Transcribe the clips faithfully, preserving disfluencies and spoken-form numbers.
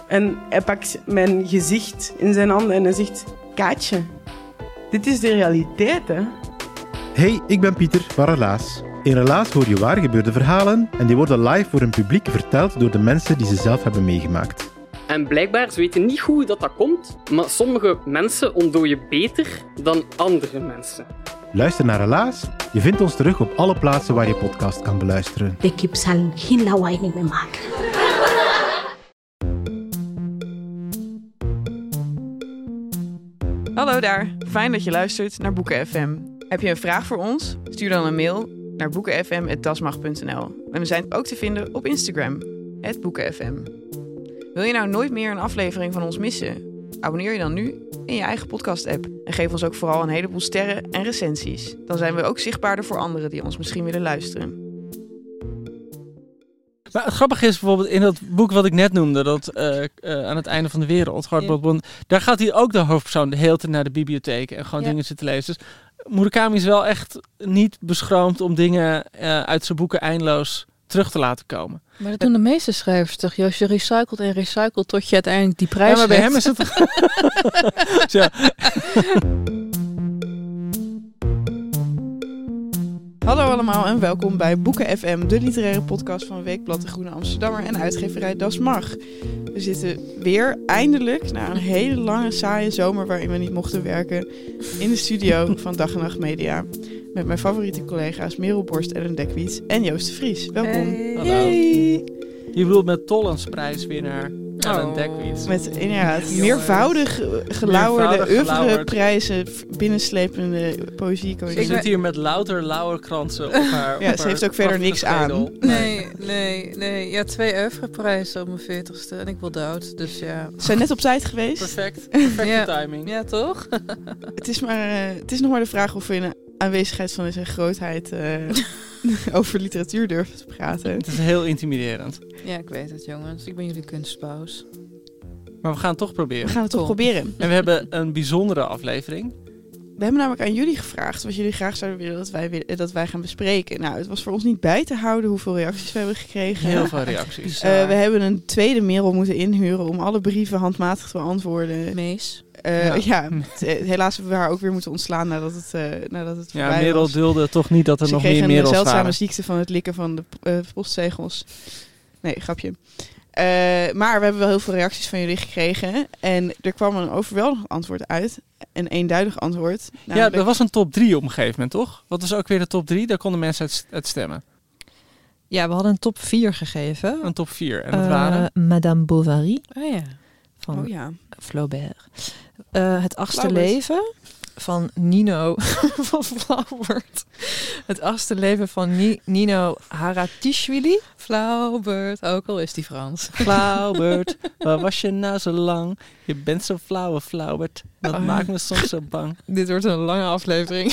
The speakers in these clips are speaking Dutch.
En hij pakt mijn gezicht in zijn handen en hij zegt... Kaatje, dit is de realiteit, hè? Hey, ik ben Pieter van Relaas. In Relaas hoor je waar gebeurde verhalen en die worden live voor een publiek verteld door de mensen die ze zelf hebben meegemaakt. En blijkbaar, ze weten niet hoe dat, dat komt, maar sommige mensen ontdooien beter dan andere mensen. Luister naar Relaas. Je vindt ons terug op alle plaatsen waar je podcast kan beluisteren. De kip zal geen lawaai meer maken. Hallo daar, fijn dat je luistert naar Boeken F M. Heb je een vraag voor ons? Stuur dan een mail naar boeken f m at dasmag punt n l. En we zijn ook te vinden op Instagram, at boeken f m. Wil je nou nooit meer een aflevering van ons missen? Abonneer je dan nu in je eigen podcast-app. En geef ons ook vooral een heleboel sterren en recensies. Dan zijn we ook zichtbaarder voor anderen die ons misschien willen luisteren. Maar het grappige is bijvoorbeeld in dat boek wat ik net noemde, dat uh, uh, aan het einde van de wereld, Hardball, daar gaat hij ook de hoofdpersoon de hele tijd naar de bibliotheek en gewoon ja. dingen zitten lezen. Dus Murakami is wel echt niet beschroomd om dingen uh, uit zijn boeken eindeloos terug te laten komen. Maar dat doen de meeste schrijvers toch? Joost, je recycelt en recycelt tot je uiteindelijk die prijs ja, maar bij hebt. hem is het... ja. Hallo allemaal en welkom bij Boeken F M, de literaire podcast van Weekblad De Groene Amsterdammer en uitgeverij Das Mag. We zitten weer eindelijk, na een hele lange saaie zomer waarin we niet mochten werken, in de studio van Dag en Nacht Media. Met mijn favoriete collega's Merel Borst, Ellen Dekwiet en Joost de Vries. Welkom. Hey. Hallo. Hey. Je bedoelt met Tollensprijswinnaar Ellen Oh. Dekwiet. Met inderdaad meervoudig gelauwerde Meervoudig oeuvreprijzen, binnenslepende poëzie. Ze zit hier met louter lauwerkransen op haar. Ja, op ze haar heeft ook verder niks schedel. aan. Nee, nee, nee. Ja, twee oeuvreprijzen op mijn veertigste en ik wil dood, dus ja. Ze zijn net op tijd geweest. Perfect, perfecte Ja. timing. Ja, toch? Het is, maar, uh, het is nog maar de vraag of we in de aanwezigheid van zijn grootheid uh, over literatuur durven te praten. Het is heel intimiderend. Ja, ik weet het, jongens. Ik ben jullie kunstpaus. Maar we gaan het toch proberen. We gaan het toch Cool. proberen. En we hebben een bijzondere aflevering. We hebben namelijk aan jullie gevraagd wat jullie graag zouden willen dat wij, dat wij gaan bespreken. Nou, het was voor ons niet bij te houden hoeveel reacties we hebben gekregen. Heel veel reacties. Uh, we hebben een tweede Merel moeten inhuren om alle brieven handmatig te beantwoorden. Mees. Uh, Ja. ja, t- helaas hebben we haar ook weer moeten ontslaan nadat het, uh, nadat het Ja, voorbij Merel was. dulde toch niet dat er Ze nog kreeg meer een Merels zeldzame waren. ziekte van het likken van de uh, postzegels. Nee, grapje. Uh, maar we hebben wel heel veel reacties van jullie gekregen. En er kwam een overweldigend antwoord uit. Een eenduidig antwoord. Ja, er was een top drie op een gegeven moment, toch? Wat was ook weer de top drie? Daar konden mensen uit, uit stemmen. Ja, we hadden een top vier gegeven. Een top vier. En dat Uh, waren... Madame Bovary Oh ja. van Oh ja. Flaubert. Uh, het achtste Flaubert. leven van Nino van Flaubert. Het achtste leven van Ni- Nino Haratischvili. Flaubert, ook al is die Frans. Flaubert, waar was je nou zo lang? Je bent zo flauwe, Flaubert. Dat Oh. maakt me soms zo bang. Dit wordt een lange aflevering.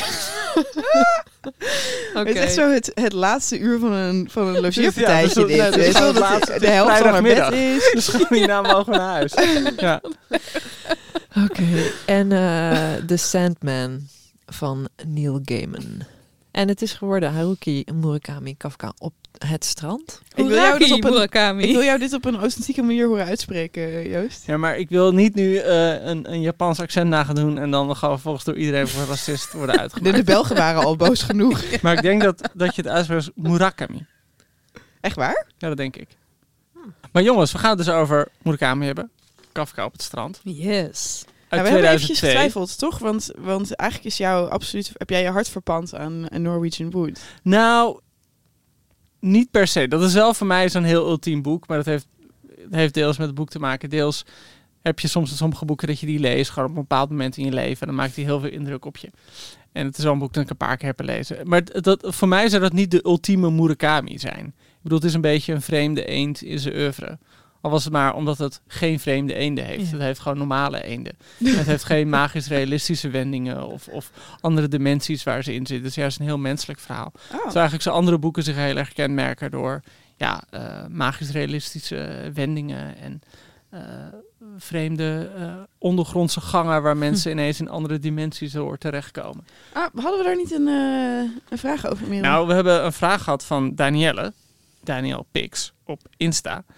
Oké. Het is echt zo het, het laatste uur van een, van een logeerpartijtje. Ja, dus dat- dit. nee, dus Zo gewoon dat het laatste- de helft van haar bed vrijdagmiddag. is. Dus gewoon hierna mogen we naar huis. Ja. Oké. En uh, The Sandman van Neil Gaiman. En het is geworden Haruki Murakami Kafka op het strand. Ik wil, jou dit op een, Murakami. ik wil jou dit op een authentieke manier horen uitspreken, Joost. Ja, maar ik wil niet nu uh, een, een Japans accent na gaan doen en dan gaan we volgens door iedereen voor racist worden De, uitgemaakt. de Belgen waren al boos genoeg. Maar ik denk dat, dat je het uitspreekt als Murakami. Echt waar? Ja, dat denk ik. Maar jongens, we gaan het dus over Murakami hebben. Kafka op het strand. Yes. Uit Ja, we hebben eventjes tweeduizend twee. getwijfeld, toch? Want, want eigenlijk is jou absoluut, heb jij je hart verpand aan, aan Norwegian Wood. Nou, niet per se. Dat is wel voor mij zo'n heel ultiem boek. Maar dat heeft, dat heeft deels met het boek te maken. Deels heb je soms sommige boeken dat je die leest. Gewoon op een bepaald moment in je leven. En dan maakt die heel veel indruk op je. En het is wel een boek dat ik een paar keer heb gelezen. Maar dat, voor mij zou dat niet de ultieme Murakami zijn. Ik bedoel, het is een beetje een vreemde eend in zijn oeuvre. Al was het maar omdat het geen vreemde eenden heeft. Ja. Het heeft gewoon normale eenden. Het heeft geen magisch-realistische wendingen of, of andere dimensies waar ze in zitten. Het is juist een heel menselijk verhaal. Oh. Terwijl eigenlijk zijn andere boeken zich heel erg kenmerken door ja, uh, magisch-realistische wendingen en uh, vreemde uh, ondergrondse gangen waar mensen hm. ineens in andere dimensies door terechtkomen. Ah, hadden we daar niet een, uh, een vraag over, Merel? Nou, we hebben een vraag gehad van Danielle, Danielle Pix, op Insta.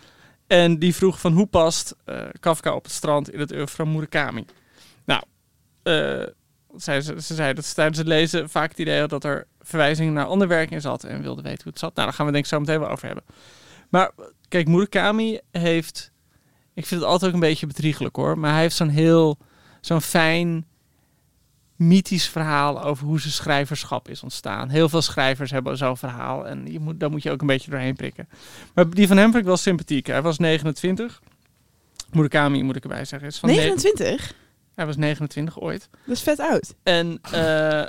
En die vroeg van hoe past uh, Kafka op het strand in het oeuvre van Murakami? Nou, uh, zei ze, ze zei dat ze tijdens het lezen vaak het idee had dat er verwijzingen naar ander werk in zat en wilde weten hoe het zat. Nou, daar gaan we denk ik zo meteen wel over hebben. Maar kijk, Murakami heeft... Ik vind het altijd ook een beetje bedriegelijk hoor. Maar hij heeft zo'n heel... Zo'n fijn... mythisch verhaal over hoe zijn schrijverschap is ontstaan. Heel veel schrijvers hebben zo'n verhaal. En je moet, daar moet je ook een beetje doorheen prikken. Maar die van hem vind ik wel sympathiek. Hij was negenentwintig. Murakami moet ik erbij zeggen. Is van negenentwintig? Ne- hij was negenentwintig ooit. Dat is vet oud. En uh,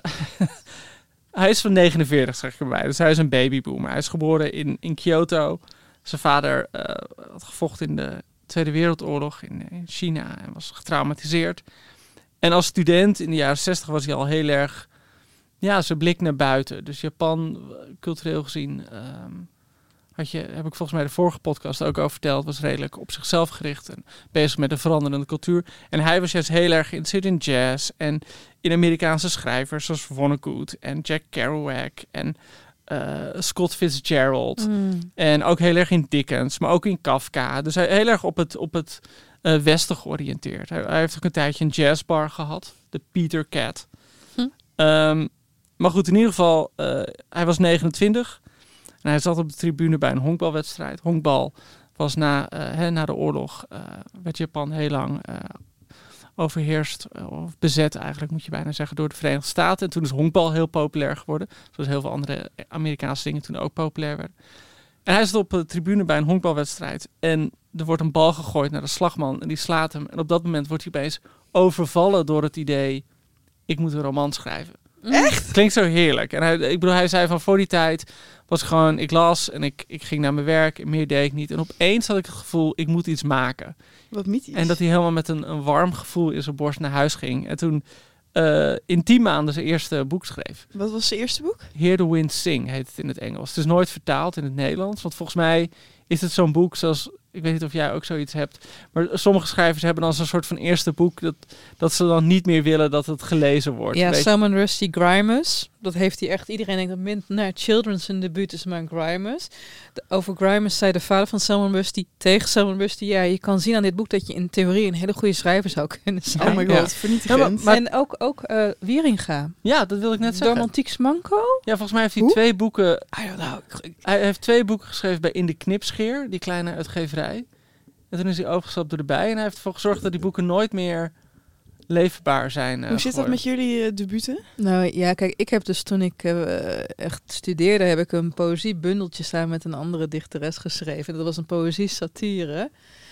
hij is van negenenveertig, zeg ik erbij. Dus hij is een babyboomer. Hij is geboren in, in Kyoto. Zijn vader uh, had gevochten in de Tweede Wereldoorlog in, in China en was getraumatiseerd. En als student in de jaren zestig was hij al heel erg... Ja, zijn blik naar buiten. Dus Japan, cultureel gezien... Um, had je, heb ik volgens mij de vorige podcast ook over verteld... was redelijk op zichzelf gericht en bezig met een veranderende cultuur. En hij was juist heel erg geïnteresseerd in jazz... en in Amerikaanse schrijvers zoals Vonnegut en Jack Kerouac... en uh, Scott Fitzgerald. Mm. En ook heel erg in Dickens, maar ook in Kafka. Dus hij heel erg op het... Op het Uh, Westen georiënteerd. Hij, hij heeft ook een tijdje een jazzbar gehad. De Peter Cat. Hm. Um, maar goed, in ieder geval... Uh, hij was negenentwintig. En hij zat op de tribune bij een honkbalwedstrijd. Honkbal was na, uh, hè, na de oorlog... Uh, werd Japan heel lang uh, overheerst... Uh, of bezet eigenlijk, moet je bijna zeggen... door de Verenigde Staten. En toen is honkbal heel populair geworden. Zoals heel veel andere Amerikaanse dingen toen ook populair werden. En hij zat op de tribune bij een honkbalwedstrijd. En er wordt een bal gegooid naar de slagman en die slaat hem. En op dat moment wordt hij opeens overvallen door het idee... ik moet een roman schrijven. Echt? Klinkt zo heerlijk. En hij, ik bedoel, hij zei van voor die tijd was gewoon... ik las en ik, ik ging naar mijn werk en meer deed ik niet. En opeens had ik het gevoel, ik moet iets maken. Wat mythisch. En dat hij helemaal met een, een warm gevoel in zijn borst naar huis ging. En toen uh, in tien maanden zijn eerste boek schreef. Wat was zijn eerste boek? Hear the Wind Sing heet het in het Engels. Het is nooit vertaald in het Nederlands. Want volgens mij is het zo'n boek zoals... Ik weet niet of jij ook zoiets hebt. Maar sommige schrijvers hebben dan zo'n soort van eerste boek... dat, dat ze dan niet meer willen dat het gelezen wordt. Ja, weet Salman Rushdie Grimus. Dat heeft hij echt... Iedereen denkt dat min naar Children's een debuut is, maar Grimus. De, over Grimus zei de vader van Salman Rushdie tegen Salman Rushdie... Ja, je kan zien aan dit boek dat je in theorie een hele goede schrijver zou kunnen zijn. Oh my god, ja. vernietigend. Ja, maar, maar, en ook, ook uh, Wieringa. Ja, dat wil ik net zeggen. Romantiek Manco? Ja, volgens mij heeft hij Hoe? twee boeken... I don't know. Hij heeft twee boeken geschreven bij In de Knipscheer, die kleine uitgeverij. En toen is hij overgestapt door erbij. En hij heeft ervoor gezorgd dat die boeken nooit meer leefbaar zijn. Uh, Hoe zit geworden. dat met jullie uh, debuten? Nou ja, kijk, ik heb dus toen ik uh, echt studeerde... heb ik een poëziebundeltje samen met een andere dichteres geschreven. Dat was een poëzie-satire.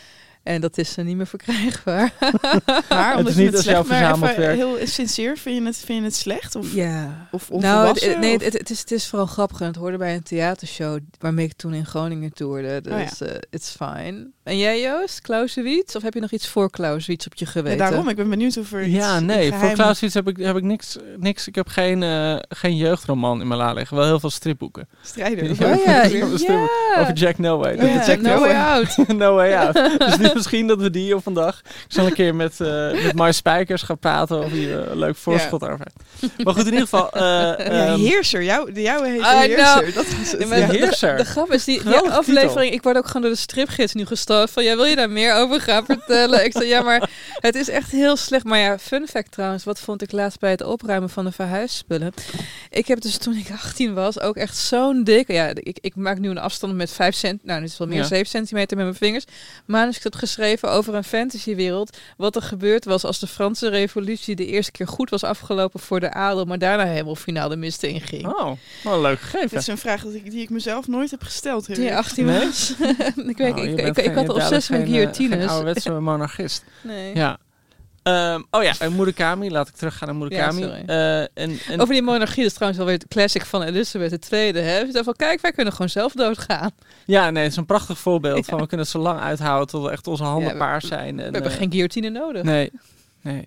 En dat is uh, niet meer verkrijgbaar. Maar het is niet als jouw verzameld werk. Heel sincere, vind je het, vind je het slecht? Of, ja. Of onvolwassen? Nou, het, nee, of? het, het, is, het is vooral grappig. En het hoorde bij een theatershow waarmee ik toen in Groningen toerde. Dus oh ja. uh, it's fine. En jij, Joost? Clausewitz? Of heb je nog iets voor Clausewitz op je geweten? Ja, daarom, ik ben benieuwd of er Ja, iets nee, geheim... voor Clausewitz heb ik, heb ik niks, niks. Ik heb geen, uh, geen jeugdroman in mijn la liggen. Wel heel veel stripboeken. Strijder. Oh ja, ja. Over Jack No Way. Ja, ja, Jack No Way Out. No Way Out. Dus die, misschien dat we die op vandaag... Ik zal een keer met, uh, met Mai Spijkers gaan praten of hij uh, een leuk voorschot ja. over heeft. Maar goed, in ieder geval... Uh, ja, um, Heerser. Jou, de jouwe heet uh, Heerser. Nou, dat is het. Ja, ja. de, Heerser. De, de grap is, die, die aflevering... Titel. Ik word ook gewoon door de stripgids nu gestoten van... Ja, wil je daar meer over gaan vertellen? Ik zei, ja, maar het is echt heel slecht. Maar ja, fun fact trouwens. Wat vond ik laatst bij het opruimen van de verhuisspullen? Ik heb dus toen ik achttien was ook echt zo'n dikke... Ja, ik, ik maak nu een afstand met vijf cent... Nou, dit is wel meer ja. zeven centimeter met mijn vingers. Manuscript geschreven over een fantasywereld... Wat er gebeurd was als de Franse revolutie de eerste keer goed was afgelopen voor de adel, maar daarna helemaal finaal de mist inging. Oh, wel leuk gegeven. Dat is een vraag die ik, die ik mezelf nooit heb gesteld. Toen je achttien nee? was. ik, weet, oh, ik, ik, ik, ik had de obsessie met guillotines. Een ouderwetse monarchist. Nee. Ja. Um, oh ja, en Murakami. Laat ik teruggaan naar Murakami. Ja, uh, en, en Over die monarchie, dat is trouwens wel weer het classic van Elizabeth de Tweede. Hè? Dus van, kijk, wij kunnen gewoon zelf doodgaan. Ja, nee, het is een prachtig voorbeeld ja. van we kunnen het zo lang uithouden tot we echt onze handen ja, we, paars zijn. We en, hebben uh, geen guillotine nodig. Nee, nee.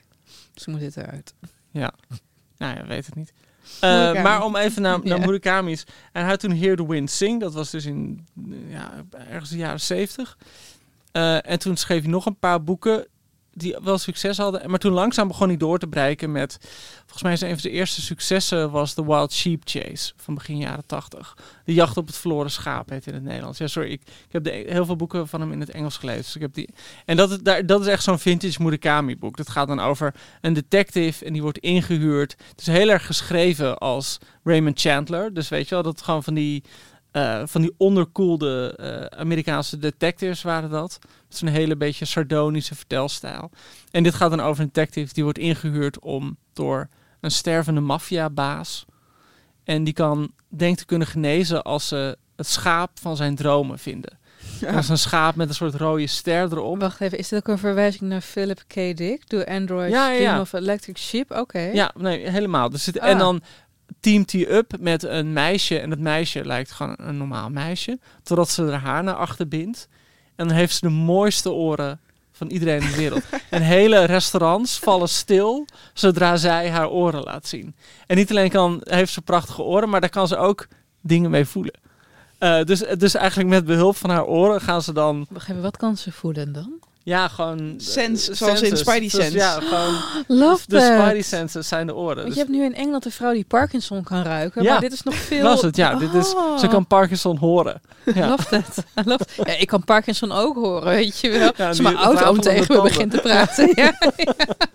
Dus moet dit eruit. Ja, nou ja, weet het niet. Uh, maar om even naar, naar ja. Murakami's. En hij had toen Hear the Wind Sing. Dat was dus in ja, ergens de jaren zeventig. Uh, en toen schreef hij nog een paar boeken. die wel succes hadden. Maar toen langzaam begon hij door te breken met... Volgens mij is een van zijn eerste successen was The Wild Sheep Chase van begin jaren tachtig. De jacht op het verloren schaap heet in het Nederlands. Ja, sorry, ik, ik heb de, heel veel boeken van hem in het Engels gelezen. Dus ik heb die, en dat is, daar, dat is echt zo'n vintage Murakami boek. Dat gaat dan over een detective en die wordt ingehuurd. Het is heel erg geschreven als Raymond Chandler. Dus weet je wel, dat gewoon van die... Uh, van die onderkoelde uh, Amerikaanse detectives waren dat. Met zo'n hele beetje sardonische vertelstijl. En dit gaat dan over een detective die wordt ingehuurd om door een stervende maffiabaas. En die kan, denkt te kunnen genezen als ze het schaap van zijn dromen vinden. Ja. Dat is een schaap met een soort rode ster erop. Wacht even, is dit ook een verwijzing naar Philip K. Dick? Do Androids ja, ja, ja. Dream of Electric Sheep? Oké. Okay. Ja, nee, helemaal. Dus het, ah. En dan... teamt hij up met een meisje. En dat meisje lijkt gewoon een normaal meisje. Totdat ze haar haar naar achter bindt. En dan heeft ze de mooiste oren van iedereen in de wereld. En hele restaurants vallen stil zodra zij haar oren laat zien. En niet alleen kan, heeft ze prachtige oren, maar daar kan ze ook dingen mee voelen. Uh, dus, dus eigenlijk met behulp van haar oren gaan ze dan... Wacht even, wat kan ze voelen dan? Ja, gewoon... Sense, uh, zoals in Spidey Sense. Dus, ja, gewoon... Love de that. Spidey senses zijn de oren. Want dus. je hebt nu in Engeland een vrouw die Parkinson kan ruiken, ja, maar dit is nog veel... was het, ja. Oh. Dit is, ze kan Parkinson horen. Ja. Love that. I love that. Ja, ik kan Parkinson ook horen, weet je wel. Ja, als mijn auto tegen me tanden. begint te praten. Ja, ja.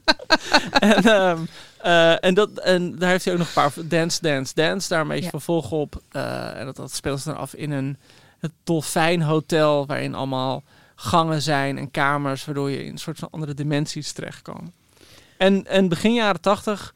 En, um, uh, en, dat, en daar heeft hij ook nog een paar... Dance, Dance, Dance. Daar een beetje ja. vervolg op. Uh, en dat, dat speelt ze dan af in een het dolfijnhotel, waarin allemaal... gangen zijn en kamers, waardoor je in een soort van andere dimensies terechtkomt. En, en begin jaren tachtig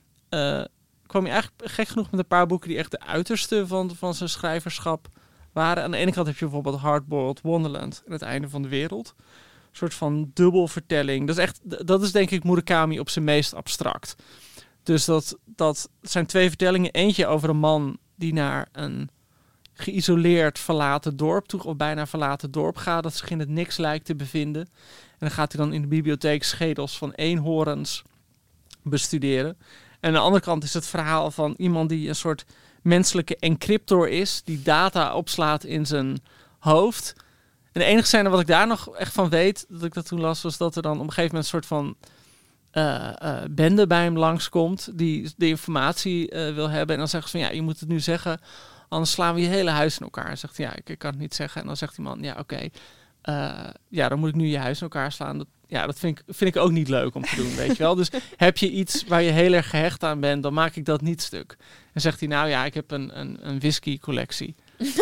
uh, kwam je eigenlijk gek genoeg met een paar boeken die echt de uiterste van, van zijn schrijverschap waren. Aan de ene kant heb je bijvoorbeeld Hardboiled Wonderland en het einde van de wereld. Een soort van dubbelvertelling. Dat is echt, dat is denk ik Murakami op zijn meest abstract. Dus dat, dat zijn twee vertellingen. Eentje over een man die naar een geïsoleerd verlaten dorp toe, of bijna verlaten dorp gaat, dat zich in het niks lijkt te bevinden. En dan gaat hij dan in de bibliotheek schedels van eenhoorns bestuderen. En aan de andere kant is het verhaal van iemand die een soort menselijke encryptor is, die data opslaat in zijn hoofd. En de enige scène wat ik daar nog echt van weet, dat ik dat toen las, was dat er dan op een gegeven moment een soort van uh, uh, bende bij hem langskomt, die de informatie uh, wil hebben. En dan zeggen ze van, ja, je moet het nu zeggen, anders slaan we je hele huis in elkaar. En zegt hij, ja, ik, ik kan het niet zeggen. En dan zegt die man, ja, oké. Okay. Uh, ja, dan moet ik nu je huis in elkaar slaan. Dat, ja, dat vind ik, vind ik ook niet leuk om te doen, weet je wel. Dus heb je iets waar je heel erg gehecht aan bent, dan maak ik dat niet stuk. En zegt hij, nou ja, ik heb een, een, een whisky-collectie.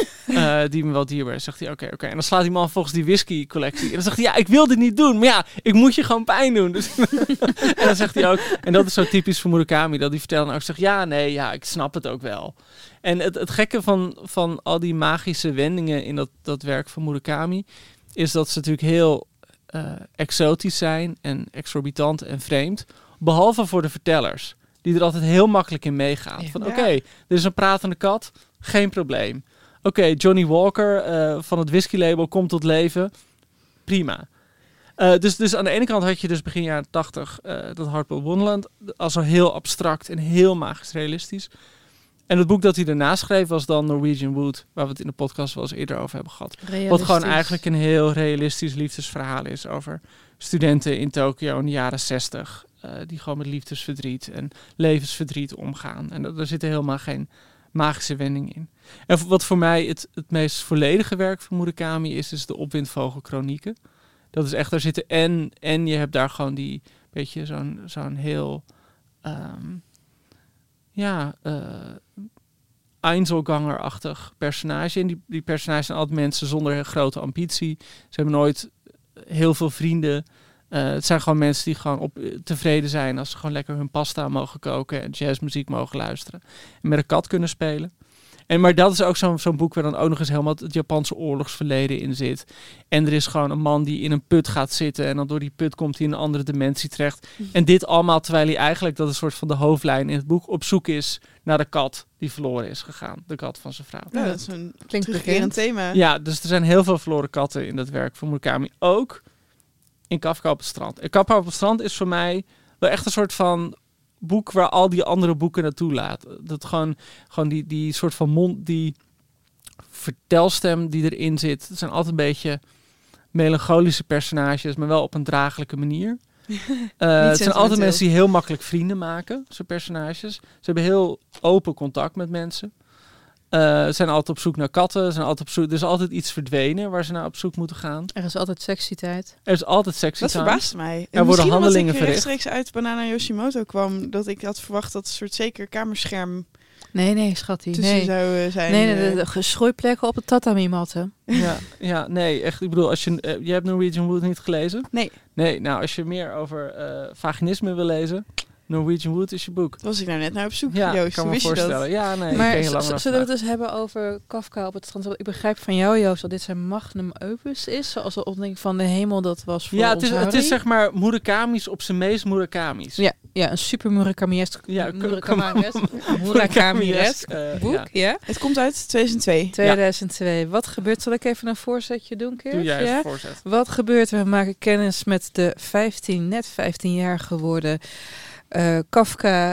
Uh, die me wel dierbaar is. Zegt hij, oké, okay, oké. Okay. En dan slaat die man volgens die whisky-collectie. En dan zegt hij, ja, ik wil dit niet doen. Maar ja, ik moet je gewoon pijn doen. Dus en dan zegt hij ook, en dat is zo typisch voor Murakami, dat hij vertelt en ook zegt, ja, nee, ja, ik snap het ook wel. En het, het gekke van, van al die magische wendingen in dat, dat werk van Murakami is dat ze natuurlijk heel uh, exotisch zijn en exorbitant en vreemd. Behalve voor de vertellers, die er altijd heel makkelijk in meegaan. Ja. Van oké, okay, er is een pratende kat, geen probleem. Oké, okay, Johnny Walker uh, van het whiskylabel komt tot leven, prima. Uh, dus, dus aan de ene kant had je dus begin jaren tachtig uh, dat Hardboiled Wonderland als zo heel abstract en heel magisch realistisch. En het boek dat hij daarna schreef was dan Norwegian Wood, waar we het in de podcast wel eens eerder over hebben gehad. Wat gewoon eigenlijk een heel realistisch liefdesverhaal is over studenten in Tokio in de jaren zestig. Uh, die gewoon met liefdesverdriet en levensverdriet omgaan. En er zitten helemaal geen magische wendingen in. En wat voor mij het, het meest volledige werk van Murakami is, is de Opwindvogelkronieken. Dat is echt, daar zitten en, en je hebt daar gewoon die, beetje zo'n, zo'n heel... Um, ja, uh, Einzelganger-achtig personage. En die, die personages zijn altijd mensen zonder grote ambitie. Ze hebben nooit heel veel vrienden. Uh, het zijn gewoon mensen die gewoon op, tevreden zijn als ze gewoon lekker hun pasta mogen koken en jazzmuziek mogen luisteren. En met een kat kunnen spelen. En, maar dat is ook zo'n, zo'n boek waar dan ook nog eens helemaal het Japanse oorlogsverleden in zit. En er is gewoon een man die in een put gaat zitten en dan door die put komt hij in een andere dimensie terecht. En dit allemaal terwijl hij eigenlijk, dat is een soort van de hoofdlijn in het boek, op zoek is naar de kat die verloren is gegaan. De kat van zijn vrouw. Ja, dat is een terugkerend thema. Ja, dus er zijn heel veel verloren katten in dat werk van Murakami. Ook in Kafka op het strand. En Kafka op het strand is voor mij wel echt een soort van boek waar al die andere boeken naartoe laten. Dat gewoon, gewoon die, die soort van mond, die vertelstem die erin zit. Het zijn altijd een beetje melancholische personages, maar wel op een draaglijke manier. Uh, het zijn altijd mensen die heel makkelijk vrienden maken, zo'n personages. Ze hebben heel open contact met mensen. Uh, ze zijn altijd op zoek naar katten. Ze zijn altijd op zoek, er is altijd iets verdwenen waar ze naar op zoek moeten gaan. Er is altijd sexy tijd. Er is altijd sexy tijd. Dat verbaast mij. Er worden handelingen verricht. Misschien omdat ik rechtstreeks uit Banana Yoshimoto kwam, dat ik had verwacht dat een soort zeker kamerscherm Nee, nee, schattie. tussen Nee, zou uh, zijn. nee, nee de, uh, de geschroeiplekken op de tatami-matten. Ja, ja, nee, echt. Ik bedoel, als je, uh, je hebt Norwegian Wood niet gelezen? Nee. Nee, nou, als je meer over uh, vaginisme wil lezen, Norwegian Wood is je boek. Was ik nou net naar op zoek, ja, Joost? kan me wist voorstellen. Je dat? Ja, nee, maar ik ken je langer z- zullen we het dus hebben over Kafka op het strand? Ik begrijp van jou, Joost, dat dit zijn magnum opus is. Zoals de ontdekking van de hemel dat was voor ja, ons het is, het is zeg maar Murakami's op zijn meest Murakami's. Ja, ja, een super Murakami-esk ja, Murakami-esk Murakami-esk uh, boek. Ja. Ja. Het komt uit tweeduizend twee. tweeduizend twee. Wat gebeurt? Zal ik even een voorzetje doen, Keert? Doe jij ja? een voorzet. Wat gebeurt? We maken kennis met de vijftien, net vijftien jaar geworden uh, Kafka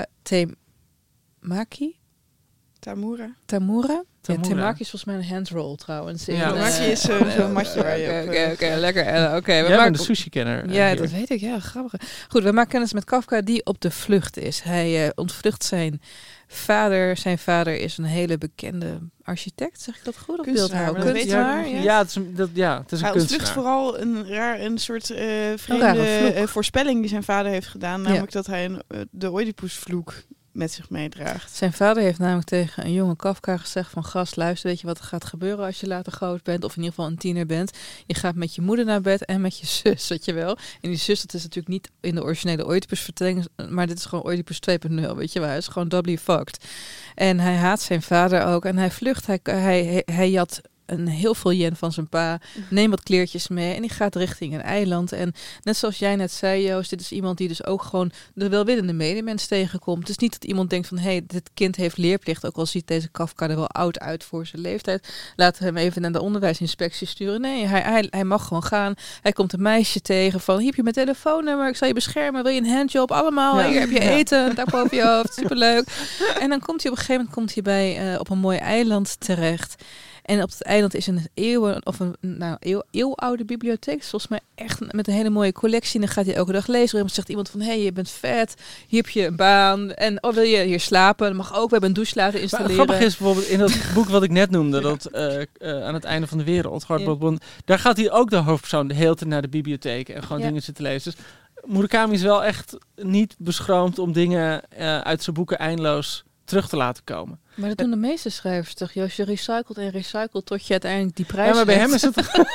Temaki? Tamura. Tamura? Tamura. Ja, Temaki is volgens mij een handroll trouwens. Ja. Temaki is zo'n zo matje waar je Oké, op... oké, oké, lekker. Uh, okay, Jij maken... bent een sushi-kenner. Uh, Ja, hier. dat weet ik. Ja, grappig. Goed, we maken kennis met Kafka die op de vlucht is. Hij uh, ontvlucht zijn vader. Zijn vader is een hele bekende architect. Zeg ik dat goed? Of Kunstenaar, beeldhouwer? maar dat weet Kunstenaar, je ja. Ja, ja, het is een, dat, ja, het is een Hij kunstenaar. ontvlucht vooral een, raar, een soort uh, rare vreemde vloek. uh, voorspelling die zijn vader heeft gedaan. Namelijk Ja. dat hij een, uh, de Oedipusvloek met zich meedraagt. Zijn vader heeft namelijk tegen een jonge Kafka gezegd van... gast, luister, weet je wat er gaat gebeuren als je later groot bent... of in ieder geval een tiener bent? Je gaat met je moeder naar bed en met je zus, weet je wel. En die zus, dat is natuurlijk niet in de originele Oedipus-vertelling... maar dit is gewoon Oedipus twee punt nul, weet je wel. Hij is gewoon doubly fucked. En hij haat zijn vader ook en hij vlucht. Hij, hij, hij, hij jat een heel veel yen van zijn pa. Neem wat kleertjes mee en die gaat richting een eiland. En net zoals jij net zei, Joost, dit is iemand die dus ook gewoon de welwillende medemens tegenkomt. Het is niet dat iemand denkt van, hé, hey, dit kind heeft leerplicht. Ook al ziet deze Kafka er wel oud uit voor zijn leeftijd. Laten we hem even naar de onderwijsinspectie sturen. Nee, hij, hij, hij mag gewoon gaan. Hij komt een meisje tegen van, hier heb je mijn telefoonnummer. Ik zal je beschermen. Wil je een handjob? Allemaal. Ja. Hier heb je Ja. eten. Een dak boven je hoofd. Superleuk. En dan komt hij op een gegeven moment komt hij bij, uh, op een mooi eiland terecht. En op het eiland is een eeuwen of een nou, eeuw, eeuwoude bibliotheek. Volgens mij echt met een hele mooie collectie. En dan gaat hij elke dag lezen. En dan zegt iemand van, hé, hey, je bent vet. Hier heb je een baan. En oh, wil je hier slapen? Dat mag ook. We hebben een douche laten installeren. Maar grappig is bijvoorbeeld in dat boek wat ik net noemde, dat uh, uh, aan het einde van de wereld, ja. daar gaat hij ook de hoofdpersoon de hele tijd naar de bibliotheek en gewoon ja. dingen zitten lezen. Dus Murakami is wel echt niet beschroomd om dingen uh, uit zijn boeken eindeloos terug te laten komen. Maar dat doen de meeste schrijvers toch? Joost, je recycelt en recycelt tot je uiteindelijk die prijs Ja, maar bij hebt. hem is het...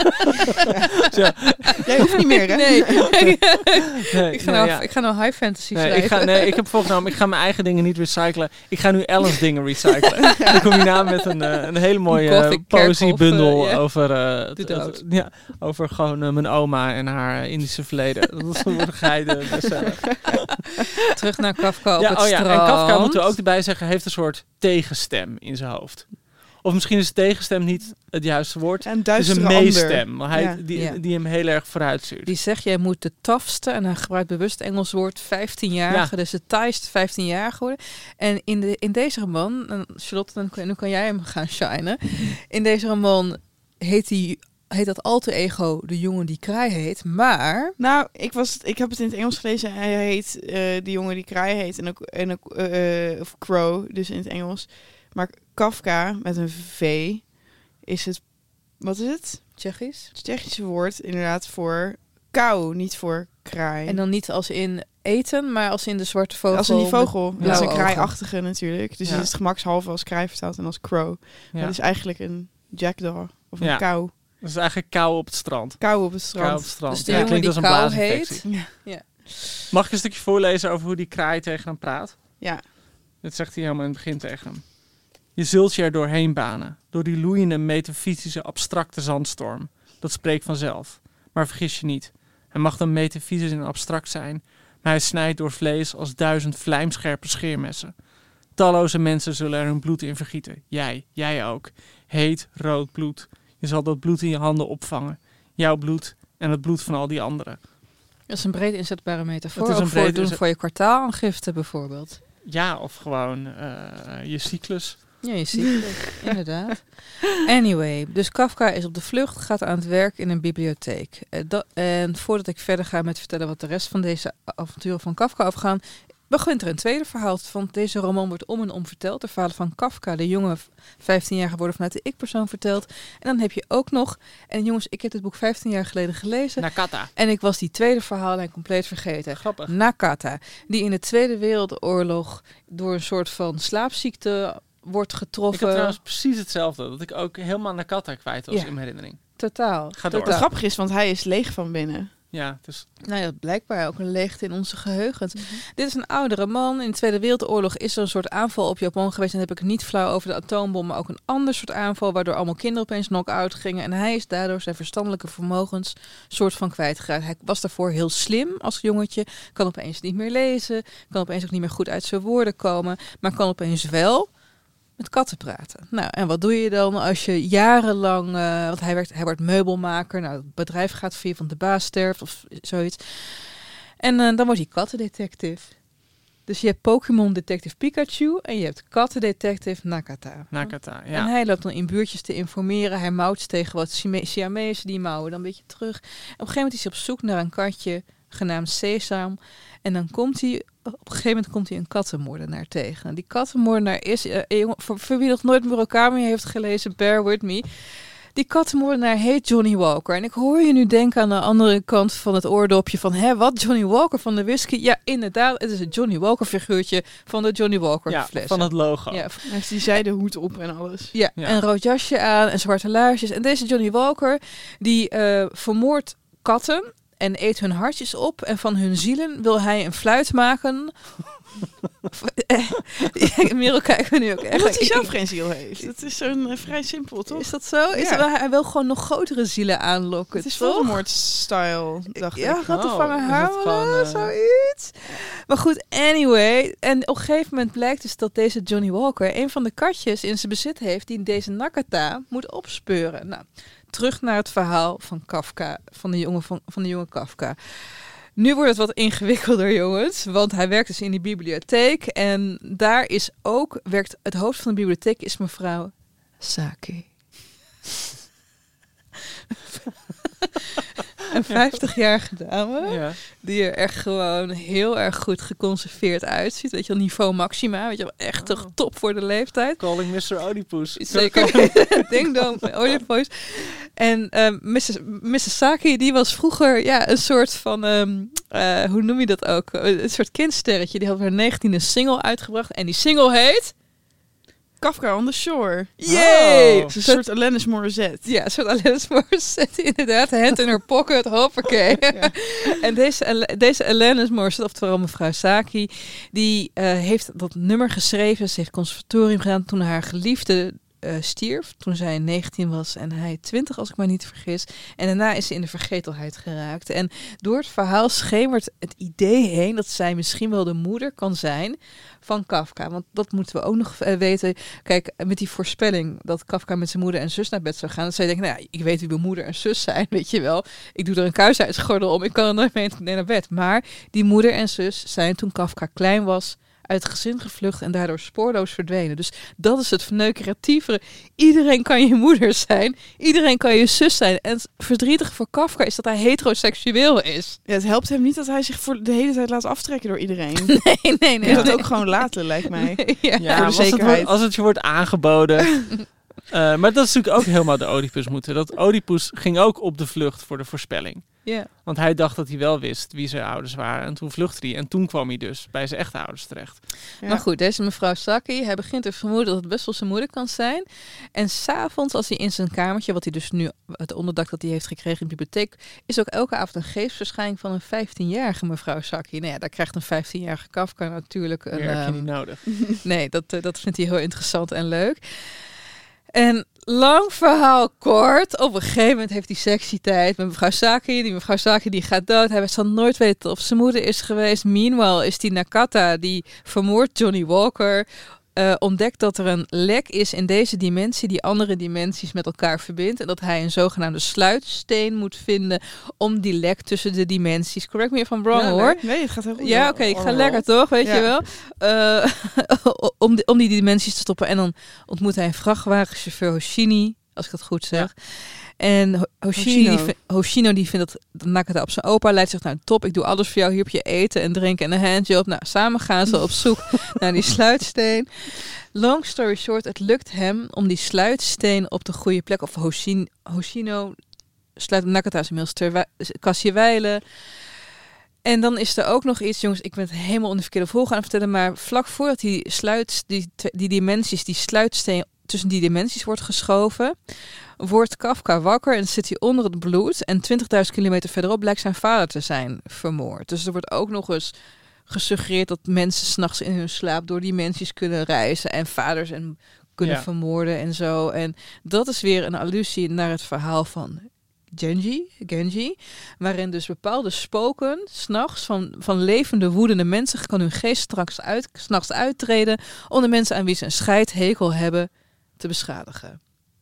ja. Jij hoeft niet meer, hè? Nee. nee, nee ik, ga nee, nou, ja. ik ga nou high fantasy nee, schrijven. ik ga, nee, ik heb voorgenomen, ik ga mijn eigen dingen niet recyclen. Ik ga nu Ellen's dingen recyclen. Dan kom je na met een, uh, een hele mooie uh, poëziebundel uh, yeah. over, uh, het, het, ja, over gewoon uh, mijn oma en haar Indische verleden. Dat wordt een geide bestseller. Terug naar Kafka op ja, het oh ja, strand. En Kafka, moeten we ook erbij zeggen, heeft een soort tegenstem in zijn hoofd. Of misschien is tegenstem niet het juiste woord. En het is een meestem. Hij, ja. Die, ja. die hem heel erg vooruit stuurt. Die zegt, jij moet de tafste, en hij gebruikt bewust het Engels woord, vijftienjarige. Ja. Dus de taaiste vijftienjarige worden. En in, de, in deze roman, Charlotte, dan kan, nu kan jij hem gaan shinen. In deze roman heet hij... heet dat alter ego de jongen die Kraai heet, maar... Nou, ik, was, ik heb het in het Engels gelezen. Hij heet uh, de jongen die Kraai heet. En ook, en ook uh, of Crow, dus in het Engels. Maar Kafka, met een V, is het... Wat is het? Tsjechisch? Het Tsjechische woord, inderdaad, voor kou, niet voor kraai. En dan niet als in eten, maar als in de zwarte vogel. Als in die vogel. Dat is een ogen. kraaiachtige natuurlijk. Dus ja. het is gemakshalve als kraai vertaald en als crow. Ja. Dat is eigenlijk een jackdaw of een ja. kou. Dat is eigenlijk kou op het strand. Kou op het strand. Kou op het strand. Dus de ja, jongen klinkt die als een kou blaasinfectie. heet. Ja. Mag ik een stukje voorlezen over hoe die kraai tegen hem praat? Ja. Dit zegt hij helemaal in het begin tegen hem. Je zult je er doorheen banen. Door die loeiende, metafysische, abstracte zandstorm. Dat spreekt vanzelf. Maar vergis je niet. Hij mag dan metafysisch en abstract zijn. Maar hij snijdt door vlees als duizend vlijmscherpe scheermessen. Talloze mensen zullen er hun bloed in vergieten. Jij, jij ook. Heet, rood bloed. Je zal dat bloed in je handen opvangen. Jouw bloed en het bloed van al die anderen. Dat is een breed inzetbare metafoor. Het is een ook voor breed doen inzet... voor je kwartaalaangifte bijvoorbeeld. Ja, of gewoon uh, je cyclus. Ja, je ziet het. Inderdaad. Anyway, dus Kafka is op de vlucht, gaat aan het werk in een bibliotheek. Uh, dat, en voordat ik verder ga met vertellen wat de rest van deze avonturen van Kafka afgaan, begint er een tweede verhaal. Want deze roman wordt om en om verteld. De verhalen van Kafka, de jonge vijftienjarige, worden vanuit de ik-persoon verteld. En dan heb je ook nog, en jongens, ik heb dit boek vijftien jaar geleden gelezen. Nakata. En ik was die tweede verhaallijn compleet vergeten. Grappig. Nakata, die in de Tweede Wereldoorlog door een soort van slaapziekte wordt getroffen. Ik had trouwens precies hetzelfde. Dat ik ook helemaal Nakata kwijt was Ja. in mijn herinnering. Totaal. Ga door. Het grappige is, want hij is leeg van binnen. Ja, dus... Nou ja, blijkbaar ook een leegte in onze geheugens. Mm-hmm. Dit is een oudere man. In de Tweede Wereldoorlog is er een soort aanval op Japan geweest. En dan heb ik niet flauw over de atoombom, maar ook een ander soort aanval, waardoor allemaal kinderen opeens knock-out gingen. En hij is daardoor zijn verstandelijke vermogens soort van kwijtgeraakt. Hij was daarvoor heel slim als jongetje. Kan opeens niet meer lezen. Kan opeens ook niet meer goed uit zijn woorden komen. Maar kan opeens wel met katten praten. Nou, en wat doe je dan als je jarenlang, uh, want hij werkt, hij wordt meubelmaker. Nou, het bedrijf gaat via, van de baas sterft of zoiets. En uh, dan wordt hij kattendetective. Dus je hebt Pokémon Detective Pikachu en je hebt kattendetective Nakata. Nakata, ja. En hij loopt dan in buurtjes te informeren. Hij mouwt tegen wat Siamezen, die mouwen dan een beetje terug. En op een gegeven moment is hij op zoek naar een katje genaamd Sesam. En dan komt hij, op een gegeven moment komt hij een kattenmoordenaar tegen. En die kattenmoordenaar is, uh, jongen, voor, voor wie nog nooit Murakami heeft gelezen, bear with me. Die kattenmoordenaar heet Johnny Walker. En ik hoor je nu denken aan de andere kant van het oordopje van, hè, wat, Johnny Walker van de whisky? Ja, inderdaad, het is een Johnny Walker figuurtje van de Johnny Walker ja, fles. Van het logo. Ja, Hij heeft die zijden hoed op en alles. Ja, Ja. een rood jasje aan en zwarte laarsjes. En deze Johnny Walker, die uh, vermoordt katten en eet hun hartjes op. En van hun zielen wil hij een fluit maken. Merel kijken we nu ook echt. Omdat hij zelf geen ziel heeft. Het is zo'n uh, vrij simpel, toch? Is dat zo? Is Ja. dat, hij wil gewoon nog grotere zielen aanlokken. Het is toch? Voldemort-style, dacht Ja, ik. gaat te Oh, vangen is haar, het gewoon, uh, zoiets. Maar goed, anyway. En op een gegeven moment blijkt dus dat deze Johnny Walker een van de katjes in zijn bezit heeft die deze Nakata moet opspeuren. Nou, terug naar het verhaal van Kafka, van de jonge, van, van de jonge Kafka. Nu wordt het wat ingewikkelder, jongens, want hij werkt dus in die bibliotheek en daar is ook, werkt het hoofd van de bibliotheek is mevrouw Saki. Een vijftigjarige dame, Ja. die er echt gewoon heel erg goed geconserveerd uitziet. Weet je wel, niveau maxima, weet je wel, echt toch top voor de leeftijd. Calling mister Oedipus. Zeker. Ding dong, Oedipus. En um, missus missus Saki, die was vroeger ja, een soort van, um, uh, hoe noem je dat ook? Een soort kindsterretje. Die had haar negentiende single uitgebracht. En die single heet Kafka on the Shore. Yay! Oh. Het is een soort Alanis Morissette. Ja, een soort Alanis Morissette, inderdaad. Hand in her pocket, hoppakee. Ja. En deze, deze Alanis Morissette, oftewel mevrouw Saki, die uh, heeft dat nummer geschreven. Ze heeft conservatorium gedaan toen haar geliefde uh, stierf. Toen zij negentien was en hij twintig, als ik me niet vergis. En daarna is ze in de vergetelheid geraakt. En door het verhaal schemert het idee heen dat zij misschien wel de moeder kan zijn van Kafka. Want dat moeten we ook nog uh, weten. Kijk, met die voorspelling dat Kafka met zijn moeder en zus naar bed zou gaan. Dat zij denken, nou ja, ik weet wie mijn moeder en zus zijn, weet je wel. Ik doe er een kuisheidsgordel om, ik kan er nooit mee naar bed. Maar die moeder en zus zijn toen Kafka klein was uit het gezin gevlucht en daardoor spoorloos verdwenen. Dus dat is het verneukeratievere. Iedereen kan je moeder zijn. Iedereen kan je zus zijn. En het verdrietige voor Kafka is dat hij heteroseksueel is. Ja, het helpt hem niet dat hij zich voor de hele tijd laat aftrekken door iedereen. Nee, nee, nee. Moet dat nee. ook gewoon laten, lijkt mij. Nee, ja. Ja, voor de als het, zekerheid. wordt, als het je wordt aangeboden. uh, maar dat is natuurlijk ook helemaal de Oedipus moeten. Dat Oedipus ging ook op de vlucht voor de voorspelling. Ja. Want hij dacht dat hij wel wist wie zijn ouders waren. En toen vluchtte hij. En toen kwam hij dus bij zijn echte ouders terecht. Ja. Maar goed, deze mevrouw Saki, hij begint te vermoeden dat het best wel zijn moeder kan zijn. En s'avonds, als hij in zijn kamertje, wat hij dus nu, het onderdak dat hij heeft gekregen in de bibliotheek, is ook elke avond een geestverschijning van een vijftienjarige mevrouw Saki. Nou ja, daar krijgt een vijftienjarige Kafka natuurlijk een... Meer heb je um, niet nodig. Nee, dat, uh, dat vindt hij heel interessant en leuk. En lang verhaal kort, op een gegeven moment heeft hij seksietijd met mevrouw Saki. Die mevrouw Saki die gaat dood. Hij zal nooit weten of zijn moeder is geweest. Meanwhile is die Nakata, die vermoordt Johnny Walker. uh, ontdekt dat er een lek is in deze dimensie die andere dimensies met elkaar verbindt. En dat hij een zogenaamde sluitsteen moet vinden om die lek tussen de dimensies. Correct me if I'm wrong, ja, hoor. Nee, het gaat heel goed. Ja, oké, okay, ik ga lekker toch, weet ja. je wel. Uh, om, die, om die dimensies te stoppen. En dan ontmoet hij een vrachtwagenchauffeur, Hoshini, als ik dat goed zeg. Ja. En Ho- Hoshino, die vind, Hoshino die vindt dat Nakata op zijn opa leidt zich naar de top. Ik doe alles voor jou, hier heb je eten en drinken en een handjob. Nou, samen gaan ze op zoek naar die sluitsteen. Long story short, het lukt hem om die sluitsteen op de goede plek. Of Hoshino, Hoshino sluit Nakata's inmiddels ter kastje wijlen. En dan is er ook nog iets, jongens, ik ben het helemaal onder de verkeerde volgorde aan het vertellen, maar vlak voordat die sluit, die, die dimensies, die sluitsteen tussen die dimensies wordt geschoven, wordt Kafka wakker en zit hij onder het bloed. En twintigduizend kilometer verderop blijkt zijn vader te zijn vermoord. Dus er wordt ook nog eens gesuggereerd dat mensen 's nachts in hun slaap door dimensies kunnen reizen en vaders en kunnen ja. vermoorden en zo. En dat is weer een allusie naar het verhaal van Genji, Genji, waarin dus bepaalde spoken 's nachts van, van levende, woedende mensen kan hun geest straks uit, 's nachts uittreden om de mensen aan wie ze een scheidhekel hebben te beschadigen.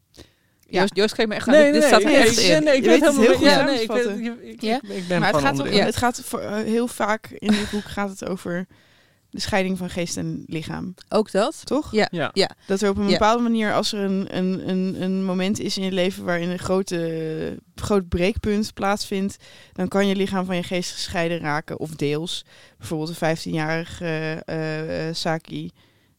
Ja. Joost, Joost, kijk me echt aan. Nee, dit, nee, dit staat nee, echt nee, in. Nee, nee, ik je weet het heel goed ja, nee, ik, weet, ik, ik, ja? ik ben maar het gaat, om, ja. het gaat voor, uh, heel vaak in dit boek gaat het over de scheiding van geest en lichaam. Ook dat? Toch? Ja. Ja. ja. Dat er op een ja. bepaalde manier, als er een, een, een, een moment is in je leven waarin een grote, groot breekpunt plaatsvindt, dan kan je lichaam van je geest gescheiden raken, of deels. Bijvoorbeeld een vijftienjarige uh, uh, Saki,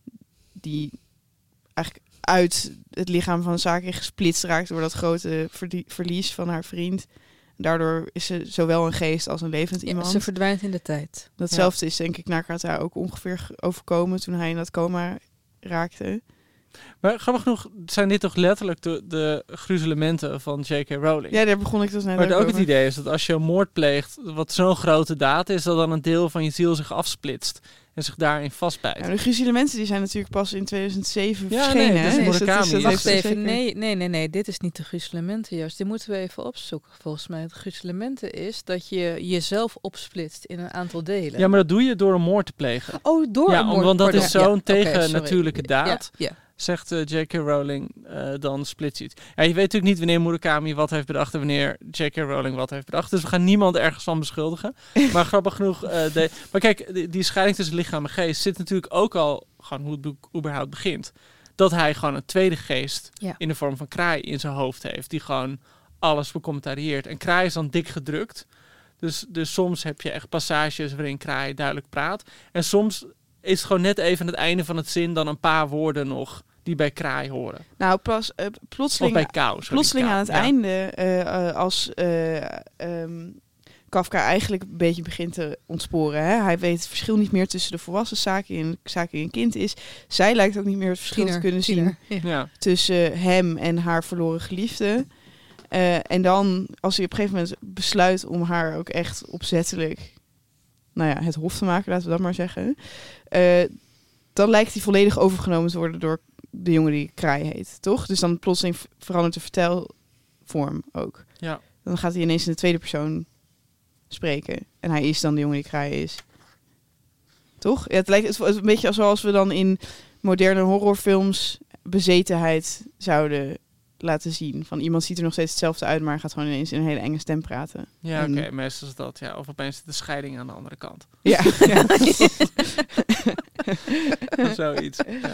die eigenlijk uit het lichaam van Saki gesplitst raakt door dat grote verdie- verlies van haar vriend. Daardoor is ze zowel een geest als een levend iemand. Ja, ze verdwijnt in de tijd. Datzelfde ja. is denk ik Nakata ook ongeveer overkomen toen hij in dat coma raakte. Maar grappig genoeg zijn dit toch letterlijk de, de gruzelementen van J K. Rowling. Ja, daar begon ik dus net maar over. ook het idee is dat als je een moord pleegt, wat zo'n grote daad is, dat dan een deel van je ziel zich afsplitst en zich daarin vastbijt. Ja, de gruzelementen die zijn natuurlijk pas in tweeduizend zeven ja, verschenen. Nee, hè? Dus dus dat is, dat Wacht even, nee, nee, nee, nee, dit is niet de gruzelementen, Joost. Die moeten we even opzoeken, volgens mij. Het gruzelementen is dat je jezelf opsplitst in een aantal delen. Ja, maar dat doe je door een moord te plegen. Oh, door ja, een moord. Want dat Pardon. is zo'n ja, tegennatuurlijke okay, daad. Ja, ja. Zegt uh, J K. Rowling, uh, dan splitst je het. Ja, je weet natuurlijk niet wanneer Murakami wat heeft bedacht en wanneer J K. Rowling wat heeft bedacht. Dus we gaan niemand ergens van beschuldigen. Maar grappig genoeg... Uh, de, maar kijk, die, die scheiding tussen lichaam en geest zit natuurlijk ook al... gewoon hoe het boek überhaupt begint. Dat hij gewoon een tweede geest ja. in de vorm van Kraai in zijn hoofd heeft. Die gewoon alles becommentarieert. En Kraai is dan dik gedrukt. Dus, dus soms heb je echt passages waarin Kraai duidelijk praat. En soms is het gewoon net even aan het einde van het zin dan een paar woorden nog... die bij Kraai horen. Nou, pas, uh, plotseling, of bij Kou, sorry, plotseling Kou. aan het ja. einde, uh, uh, als uh, um, Kafka eigenlijk een beetje begint te ontsporen. Hè? Hij weet het verschil niet meer tussen de volwassen Saki en Saki een kind is. Zij lijkt ook niet meer het verschil Tiener, te kunnen tiener. zien ja. tussen hem en haar verloren geliefde. Uh, en dan, als hij op een gegeven moment besluit om haar ook echt opzettelijk, nou ja, het hof te maken, laten we dat maar zeggen. Uh, dan lijkt hij volledig overgenomen te worden door de jongen die Kraai heet, toch? Dus dan plotseling verandert de vertelvorm ook. Ja. Dan gaat hij ineens in de tweede persoon spreken. En hij is dan de jongen die Kraai is. Toch? Ja, het lijkt het is een beetje zoals we dan in moderne horrorfilms bezetenheid zouden laten zien. Van iemand ziet er nog steeds hetzelfde uit, maar gaat gewoon ineens in een hele enge stem praten. Ja, en... oké, okay, meestal is dat. Ja. Of opeens zit de scheiding aan de andere kant. Ja. ja. Zoiets. Ja.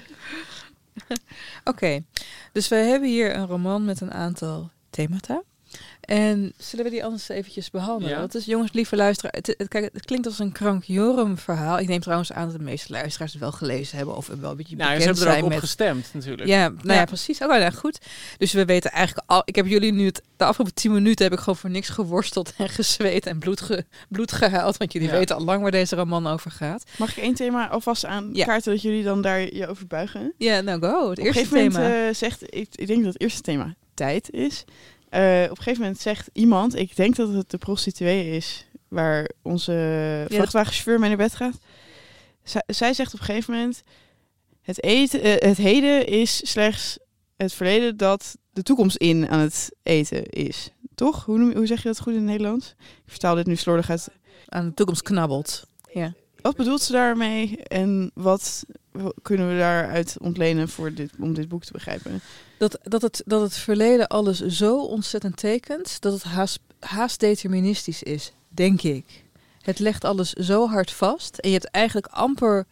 Oké, okay. Dus we hebben hier een roman met een aantal themata. En zullen we die anders eventjes behandelen? Ja. Dat is, jongens, lieve luisteraars, het, het, kijk, het klinkt als een krankjorum verhaal. Ik neem trouwens aan dat de meeste luisteraars het wel gelezen hebben of wel een beetje nou, bekend ze hebben er zijn ook op met... gestemd natuurlijk. Ja, nou ja, ja precies. Oh, nou, goed. Dus we weten eigenlijk al... Ik heb jullie nu het, de afgelopen tien minuten heb ik gewoon voor niks geworsteld en gezweet en bloed, ge, bloed gehuild. Want jullie ja. weten al lang waar deze roman over gaat. Mag ik één thema alvast aan ja. kaarten dat jullie dan daar je over buigen? Ja, nou go. Het op eerste een gegeven thema. moment uh, zegt... Ik, ik denk dat het eerste thema tijd is. Uh, op een gegeven moment zegt iemand, ik denk dat het de prostituee is, waar onze ja, vrachtwagenchauffeur mee naar bed gaat. Z- zij zegt op een gegeven moment, het, eten, uh, het heden is slechts het verleden dat de toekomst in aan het eten is. Toch? Hoe, noem, hoe zeg je dat goed in het Nederlands? Ik vertaal dit nu slordig uit. Aan de toekomst knabbelt. Ja. Wat bedoelt ze daarmee en wat kunnen we daaruit ontlenen voor dit, om dit boek te begrijpen? Dat, dat, het, dat het verleden alles zo ontzettend tekent dat het haast, haast deterministisch is, denk ik. Het legt alles zo hard vast en je hebt eigenlijk amper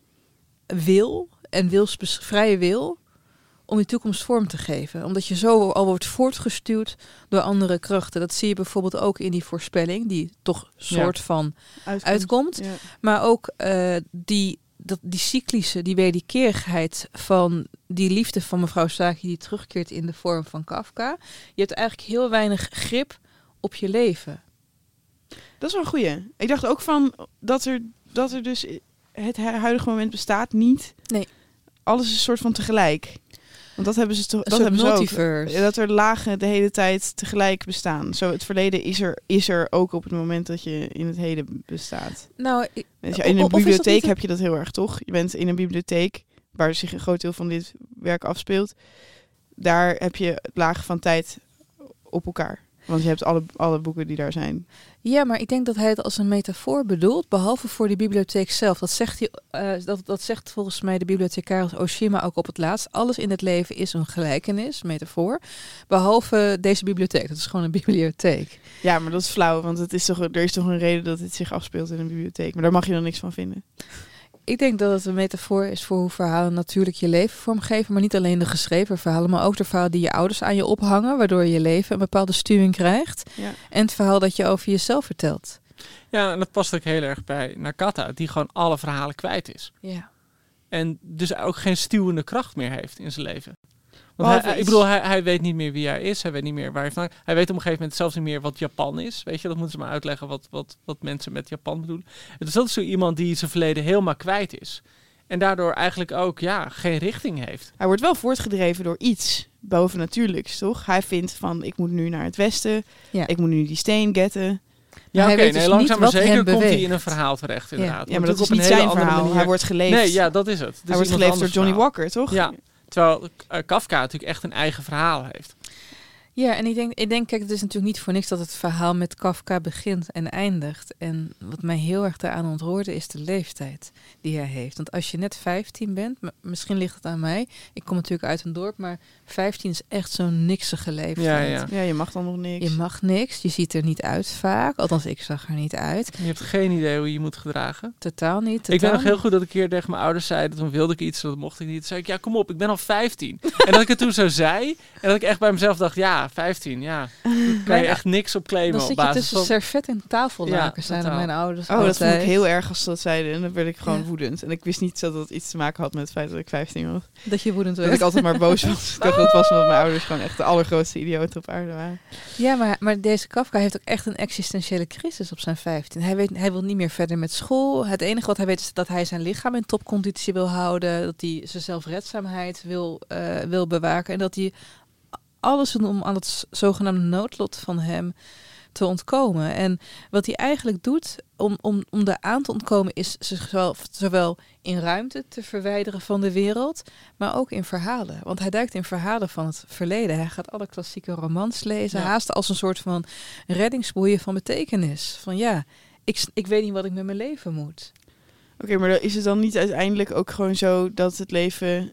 wil en wils, vrije wil om je toekomst vorm te geven. Omdat je zo al wordt voortgestuwd door andere krachten. Dat zie je bijvoorbeeld ook in die voorspelling, die toch soort ja. van uitkomt. uitkomt. Ja. Maar ook uh, die, dat, die cyclische, die wederkerigheid van die liefde van mevrouw Saki die terugkeert in de vorm van Kafka. Je hebt eigenlijk heel weinig grip op je leven. Dat is wel een goeie. Ik dacht ook van dat er, dat er dus het huidige moment bestaat niet. Nee. Alles is een soort van tegelijk. Want dat hebben ze toch. Dat hebben multiverse. Ze ook. Dat er lagen de hele tijd tegelijk bestaan. Zo, het verleden is er, is er ook op het moment dat je in het heden bestaat. Nou, ik, dus ja, in een bibliotheek heb je dat heel erg, toch? Je bent in een bibliotheek waar zich een groot deel van dit werk afspeelt. Daar heb je lagen van tijd op elkaar. Want je hebt alle, alle boeken die daar zijn. Ja, maar ik denk dat hij het als een metafoor bedoelt, behalve voor die bibliotheek zelf. Dat zegt, hij, uh, dat, dat zegt volgens mij de bibliothecaris Oshima ook op het laatst. Alles in het leven is een gelijkenis, metafoor, behalve deze bibliotheek. Dat is gewoon een bibliotheek. Ja, maar dat is flauw, want het is toch, er is toch een reden dat het zich afspeelt in een bibliotheek. Maar daar mag je dan niks van vinden. Ik denk dat het een metafoor is voor hoe verhalen natuurlijk je leven vormgeven. Maar niet alleen de geschreven verhalen, maar ook de verhalen die je ouders aan je ophangen. Waardoor je leven een bepaalde stuwing krijgt. Ja. En het verhaal dat je over jezelf vertelt. Ja, en dat past ook heel erg bij Nakata. Die gewoon alle verhalen kwijt is. Ja. En dus ook geen stuwende kracht meer heeft in zijn leven. Want hij, ik bedoel, hij, hij weet niet meer wie hij is. Hij weet niet meer waar hij vandaan. Hij weet op een gegeven moment zelfs niet meer wat Japan is. Weet je, dat moeten ze maar uitleggen wat, wat, wat mensen met Japan bedoelen. Dus dat is zo iemand die zijn verleden helemaal kwijt is. En daardoor eigenlijk ook ja, geen richting heeft. Hij wordt wel voortgedreven door iets bovennatuurlijks, toch? Hij vindt van, ik moet nu naar het westen. Ja. Ik moet nu die steen getten. Ja, oké, okay, nee, dus langzaam maar zeker komt hij in een verhaal terecht, inderdaad. Ja, ja maar dat is niet zijn verhaal. Manier... Hij wordt geleefd. Nee, ja, dat is het. Dus hij wordt geleefd door Johnny verhaal. Walker, toch? Ja. Terwijl uh, Kafka natuurlijk echt een eigen verhaal heeft. Ja, en ik denk, ik denk, kijk, het is natuurlijk niet voor niks dat het verhaal met Kafka begint en eindigt. En wat mij heel erg daaraan ontroerde is de leeftijd die hij heeft. Want als je net vijftien bent, m- misschien ligt het aan mij. Ik kom natuurlijk uit een dorp, maar vijftien is echt zo'n niksige leeftijd. Ja, ja. ja, je mag dan nog niks. Je mag niks, je ziet er niet uit vaak. Althans, ik zag er niet uit. Je hebt geen idee hoe je je moet gedragen? Totaal niet. Totaal ik weet nog heel niet. goed dat ik een keer tegen mijn ouders zei, dat toen wilde ik iets, dat mocht ik niet. Toen zei ik, ja kom op, ik ben al vijftien. En dat ik het toen zo zei, en dat ik echt bij mezelf dacht, ja, vijftien, ja. Daar kan je echt niks op claimen. Dan op zit je basis tussen van... servet en tafellaken, Ja, zijn totaal. mijn ouders Oh, altijd. dat vond ik heel erg als ze dat zeiden. En dan werd ik gewoon Ja. woedend. En ik wist niet dat dat iets te maken had met het feit dat ik vijftien was. Dat je woedend werd. Dat ik altijd maar boos was. Ik dacht dat het was omdat mijn ouders gewoon echt de allergrootste idioten op aarde waren. Ja, maar, maar deze Kafka heeft ook echt een existentiële crisis op zijn vijftien. Hij, weet, hij wil niet meer verder met school. Het enige wat hij weet is dat hij zijn lichaam in topconditie wil houden. Dat hij zijn zelfredzaamheid wil, uh, wil bewaken. En dat hij alles doet om aan het zogenaamde noodlot van hem te ontkomen. En wat hij eigenlijk doet om, om, om daar aan te ontkomen is zichzelf zowel in ruimte te verwijderen van de wereld, maar ook in verhalen. Want hij duikt in verhalen van het verleden. Hij gaat alle klassieke romans lezen, ja. haast als een soort van reddingsboeien van betekenis. Van ja, ik, ik weet niet wat ik met mijn leven moet. Oké, okay, maar is het dan niet uiteindelijk ook gewoon zo dat het leven,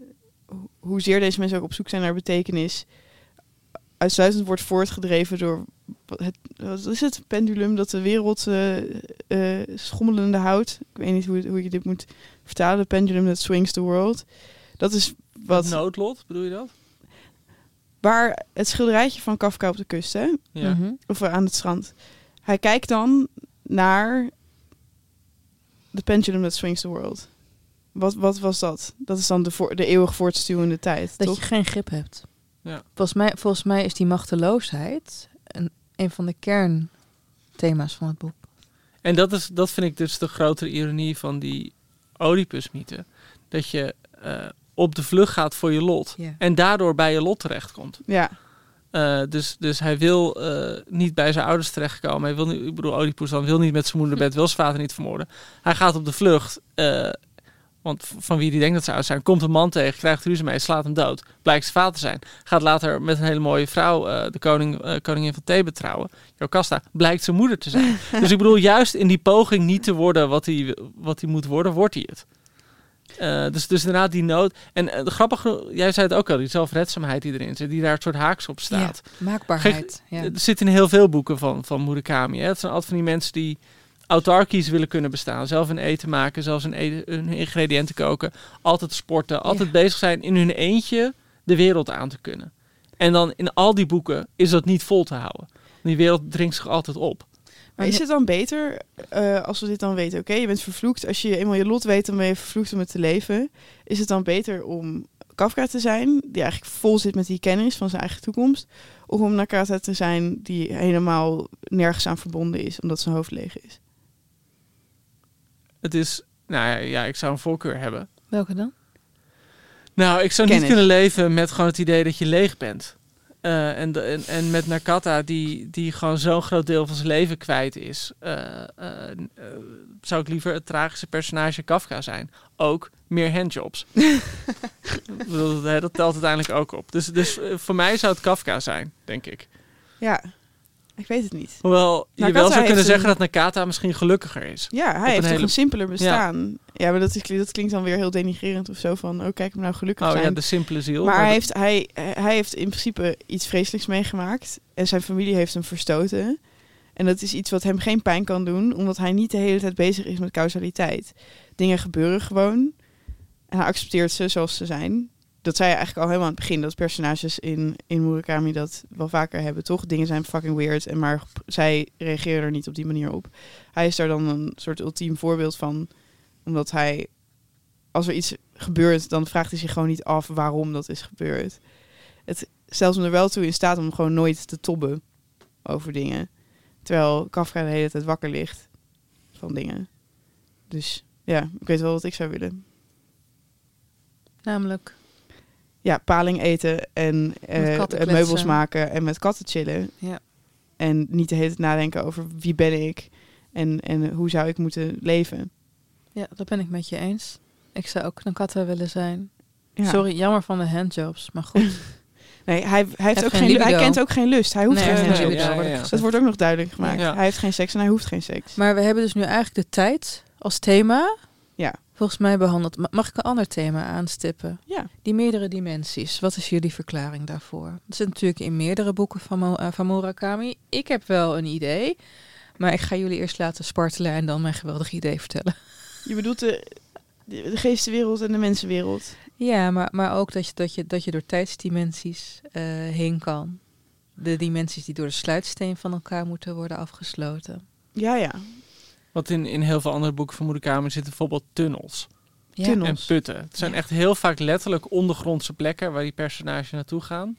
hoezeer deze mensen ook op zoek zijn naar betekenis, uitsluitend wordt voortgedreven door het, wat is het, pendulum dat de wereld uh, uh, schommelende houdt. Ik weet niet hoe, hoe je dit moet vertalen. De pendulum that swings the world. Dat is wat... Het noodlot, bedoel je dat? Waar het schilderijtje van Kafka op de kust, hè? Ja. Mm-hmm. Of uh, aan het strand. Hij kijkt dan naar de pendulum that swings the world. Wat, wat was dat? Dat is dan de, voor, de eeuwig voortstuwende tijd, Dat toch? je geen grip hebt. Ja. Volgens mij, volgens mij is die machteloosheid een, een van de kernthema's van het boek. En dat, is, dat vind ik dus de grotere ironie van die Oedipus-mythe. Dat je uh, op de vlucht gaat voor je lot. Ja. En daardoor bij je lot terechtkomt. Ja. Uh, dus, dus hij wil uh, niet bij zijn ouders terechtkomen. Hij wil niet, ik bedoel, Oedipus dan wil niet met zijn moeder naar bed, wil zijn vader niet vermoorden. Hij gaat op de vlucht uh, Want van wie die denkt dat ze oud zijn, komt een man tegen, krijgt ruzie mee, slaat hem dood. Blijkt zijn vader te zijn. Gaat later met een hele mooie vrouw uh, de koning, uh, koningin van Thebe trouwen. Jocasta blijkt zijn moeder te zijn. Dus ik bedoel, juist in die poging niet te worden wat hij, wat hij moet worden, wordt hij het. Uh, dus, dus inderdaad die nood. En uh, grappig, jij zei het ook al, die zelfredzaamheid die erin zit, die daar een soort haaks op staat. Ja, maakbaarheid. Kijk, ja. Er zit in heel veel boeken van, van Murakami. Hè. Het zijn altijd van die mensen die autarkisch willen kunnen bestaan. Zelf hun eten maken, zelfs hun, eten, hun ingrediënten koken. Altijd sporten, altijd ja. bezig zijn in hun eentje de wereld aan te kunnen. En dan in al die boeken is dat niet vol te houden. Die wereld dringt zich altijd op. Maar is het dan beter, uh, als we dit dan weten, oké, okay, je bent vervloekt. Als je eenmaal je lot weet, dan ben je vervloekt om het te leven. Is het dan beter om Kafka te zijn, die eigenlijk vol zit met die kennis van zijn eigen toekomst, of om Nakata te zijn, die helemaal nergens aan verbonden is, omdat zijn hoofd leeg is? Het is, nou ja, ja, ik zou een voorkeur hebben. Welke dan? Nou, ik zou Kennis. niet kunnen leven met gewoon het idee dat je leeg bent. Uh, en, de, en, en met Nakata, die, die gewoon zo'n groot deel van zijn leven kwijt is, uh, uh, uh, zou ik liever het tragische personage Kafka zijn. Ook meer handjobs. dat, dat telt uiteindelijk ook op. Dus, dus uh, voor mij zou het Kafka zijn, denk ik. Ja, ik weet het niet. Hoewel je Nakata wel zou kunnen zeggen een... dat Nakata misschien gelukkiger is. Ja, hij heeft een toch hele... een simpeler bestaan. Ja, ja maar dat, is, dat klinkt dan weer heel denigrerend of zo van, oh kijk hem nou gelukkig oh, zijn. Ja, de simpele ziel. Maar, maar hij, dat... heeft, hij, hij heeft in principe iets vreselijks meegemaakt. En zijn familie heeft hem verstoten. En dat is iets wat hem geen pijn kan doen, omdat hij niet de hele tijd bezig is met causaliteit. Dingen gebeuren gewoon. En hij accepteert ze zoals ze zijn. Dat zei je eigenlijk al helemaal aan het begin, dat personages in, in Murakami dat wel vaker hebben, toch? Dingen zijn fucking weird, en maar zij reageren er niet op die manier op. Hij is daar dan een soort ultiem voorbeeld van, omdat hij, als er iets gebeurt, dan vraagt hij zich gewoon niet af waarom dat is gebeurd. Het stelt hem er wel toe in staat om gewoon nooit te tobben over dingen. Terwijl Kafka de hele tijd wakker ligt van dingen. Dus ja, ik weet wel wat ik zou willen. Namelijk? Ja, paling eten en uh, meubels maken en met katten chillen. Ja. En niet de hele tijd nadenken over wie ben ik en, en hoe zou ik moeten leven. Ja, dat ben ik met je eens. Ik zou ook een katten willen zijn. Ja. Sorry, jammer van de handjobs, maar goed. Nee, hij, hij, heeft ook geen geen, hij kent ook geen lust. Hij hoeft nee, geen nee, handjobs. ja, ja, ja. Dat wordt ook nog duidelijk gemaakt. Ja. Hij heeft geen seks en hij hoeft geen seks. Maar we hebben dus nu eigenlijk de tijd als thema. Ja. Volgens mij behandeld. Mag ik een ander thema aanstippen? Ja. Die meerdere dimensies. Wat is jullie verklaring daarvoor? Dat zit natuurlijk in meerdere boeken van, Mo- uh, van Murakami. Ik heb wel een idee. Maar ik ga jullie eerst laten spartelen en dan mijn geweldige idee vertellen. Je bedoelt de, de, de geestenwereld en de mensenwereld. Ja, maar, maar ook dat je, dat, je, dat je door tijdsdimensies uh, heen kan. De dimensies die door de sluitsteen van elkaar moeten worden afgesloten. Ja, ja. Wat in, in heel veel andere boeken van Murakami zitten bijvoorbeeld tunnels. Ja. Tunnels. En putten. Het zijn ja. echt heel vaak letterlijk ondergrondse plekken waar die personages naartoe gaan.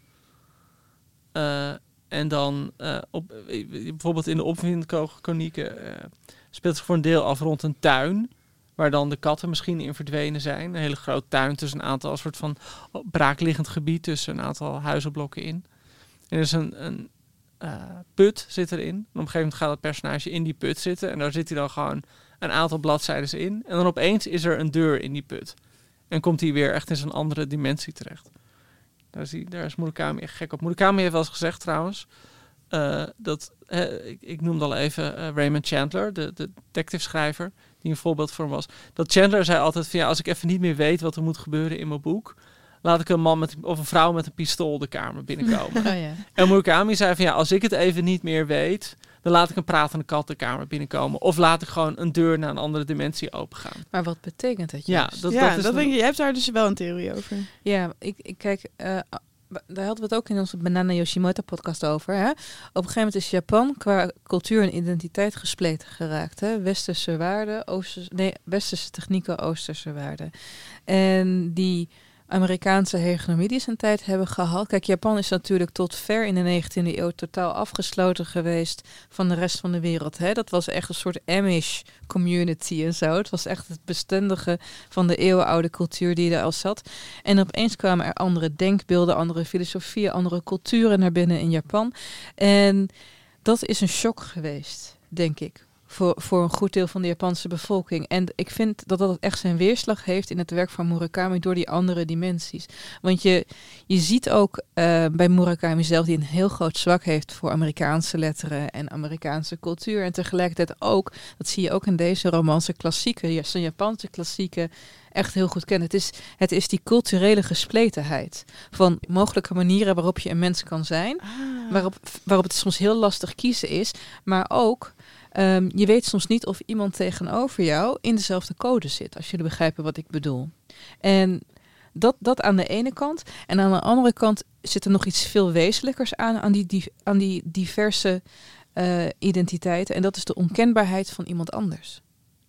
Uh, en dan uh, op, bijvoorbeeld in de opwindkronieken uh, speelt zich voor een deel af rond een tuin. Waar dan de katten misschien in verdwenen zijn. Een hele grote tuin tussen een aantal, een soort van braakliggend gebied tussen een aantal huizenblokken in. En er is een, een uh, put zit erin. En op een gegeven moment gaat het personage in die put zitten. En daar zit hij dan gewoon een aantal bladzijden in. En dan opeens is er een deur in die put. En komt hij weer echt in zo'n andere dimensie terecht. Daar is, die, daar is Murakami echt gek op. Murakami heeft wel eens gezegd trouwens, uh, dat, uh, ik, ik noemde al even uh, Raymond Chandler, de, de detective-schrijver, die een voorbeeld voor hem was. Dat Chandler zei altijd van ja, als ik even niet meer weet wat er moet gebeuren in mijn boek, laat ik een man met, of een vrouw met een pistool de kamer binnenkomen. Oh, ja. En Murakami zei van ja, als ik het even niet meer weet, dan laat ik een pratende kat de kamer binnenkomen. Of laat ik gewoon een deur naar een andere dimensie opengaan. Maar wat betekent dat ja, juist? dat, ja, dat is dat denk ik, jij hebt daar dus wel een theorie over. Ja, ik, ik kijk, uh, daar hadden we het ook in onze Banana Yoshimoto podcast over. Hè? Op een gegeven moment is Japan qua cultuur en identiteit gespleten geraakt. Hè? Westerse waarden, Oosterse, nee, westerse technieken, Oosterse waarden. En die Amerikaanse hegemonie die ze een tijd hebben gehad. Kijk, Japan is natuurlijk tot ver in de negentiende eeuw totaal afgesloten geweest van de rest van de wereld. Hè? Dat was echt een soort Amish community en zo. Het was echt het bestendige van de eeuwenoude cultuur die er al zat. En opeens kwamen er andere denkbeelden, andere filosofieën, andere culturen naar binnen in Japan. En dat is een shock geweest, denk ik. voor, voor een goed deel van de Japanse bevolking. En ik vind dat dat echt zijn weerslag heeft in het werk van Murakami door die andere dimensies. Want je, je ziet ook uh, bij Murakami zelf, die een heel groot zwak heeft voor Amerikaanse letteren en Amerikaanse cultuur. En tegelijkertijd ook, dat zie je ook in deze romans, een klassieke, zijn Japanse klassieke, echt heel goed kennen. Het is, het is die culturele gespletenheid van mogelijke manieren waarop je een mens kan zijn, ah. waarop, waarop het soms heel lastig kiezen is, maar ook Um, je weet soms niet of iemand tegenover jou in dezelfde code zit, als jullie begrijpen wat ik bedoel. En dat, dat aan de ene kant. En aan de andere kant zit er nog iets veel wezenlijkers aan, aan die, die, aan die diverse uh, identiteiten. En dat is de onkenbaarheid van iemand anders.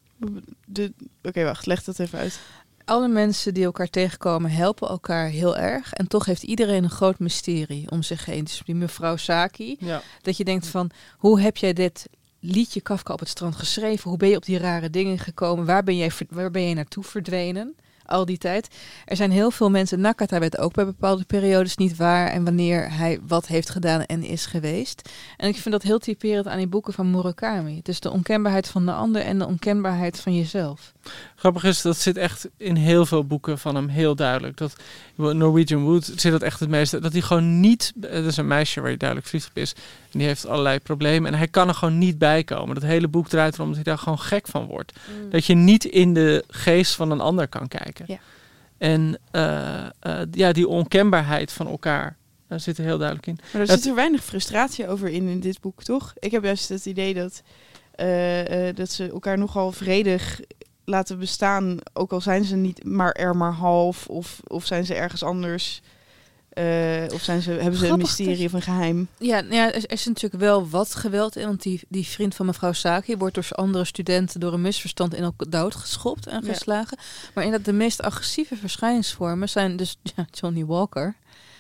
Oké, okay, wacht, leg dat even uit. Alle mensen die elkaar tegenkomen helpen elkaar heel erg. En toch heeft iedereen een groot mysterie om zich heen. Dus die mevrouw Saki, ja. dat je denkt van, hoe heb jij dit liedje Kafka op het strand geschreven? Hoe ben je op die rare dingen gekomen? Waar ben jij, waar ben je naartoe verdwenen? Al die tijd. Er zijn heel veel mensen. Nakata weet ook bij bepaalde periodes niet waar en wanneer hij wat heeft gedaan en is geweest. En ik vind dat heel typerend aan die boeken van Murakami. Het is de onkenbaarheid van de ander en de onkenbaarheid van jezelf. Grappig is, dat zit echt in heel veel boeken van hem heel duidelijk. Dat Norwegian Wood zit dat echt het meeste. Dat hij gewoon niet. Dat is een meisje waar hij duidelijk verliefd op is. En die heeft allerlei problemen. En hij kan er gewoon niet bij komen. Dat hele boek draait erom dat hij daar gewoon gek van wordt. Mm. Dat je niet in de geest van een ander kan kijken. Ja. En uh, uh, ja, die onkenbaarheid van elkaar. Daar zit er heel duidelijk in. Maar er dat, zit er weinig frustratie over in, in dit boek, toch? Ik heb juist het idee dat, uh, uh, dat ze elkaar nogal vredig laten bestaan. Ook al zijn ze niet maar er maar half. Of, of zijn ze ergens anders. Uh, of zijn ze, hebben ze Grappig, een mysterie of een geheim? Ja, ja, er is natuurlijk wel wat geweld in. Want die, die vriend van mevrouw Saki wordt door andere studenten door een misverstand in elkaar doodgeschopt en geslagen. Ja. Maar inderdaad, de meest agressieve verschijningsvormen zijn dus ja, Johnny Walker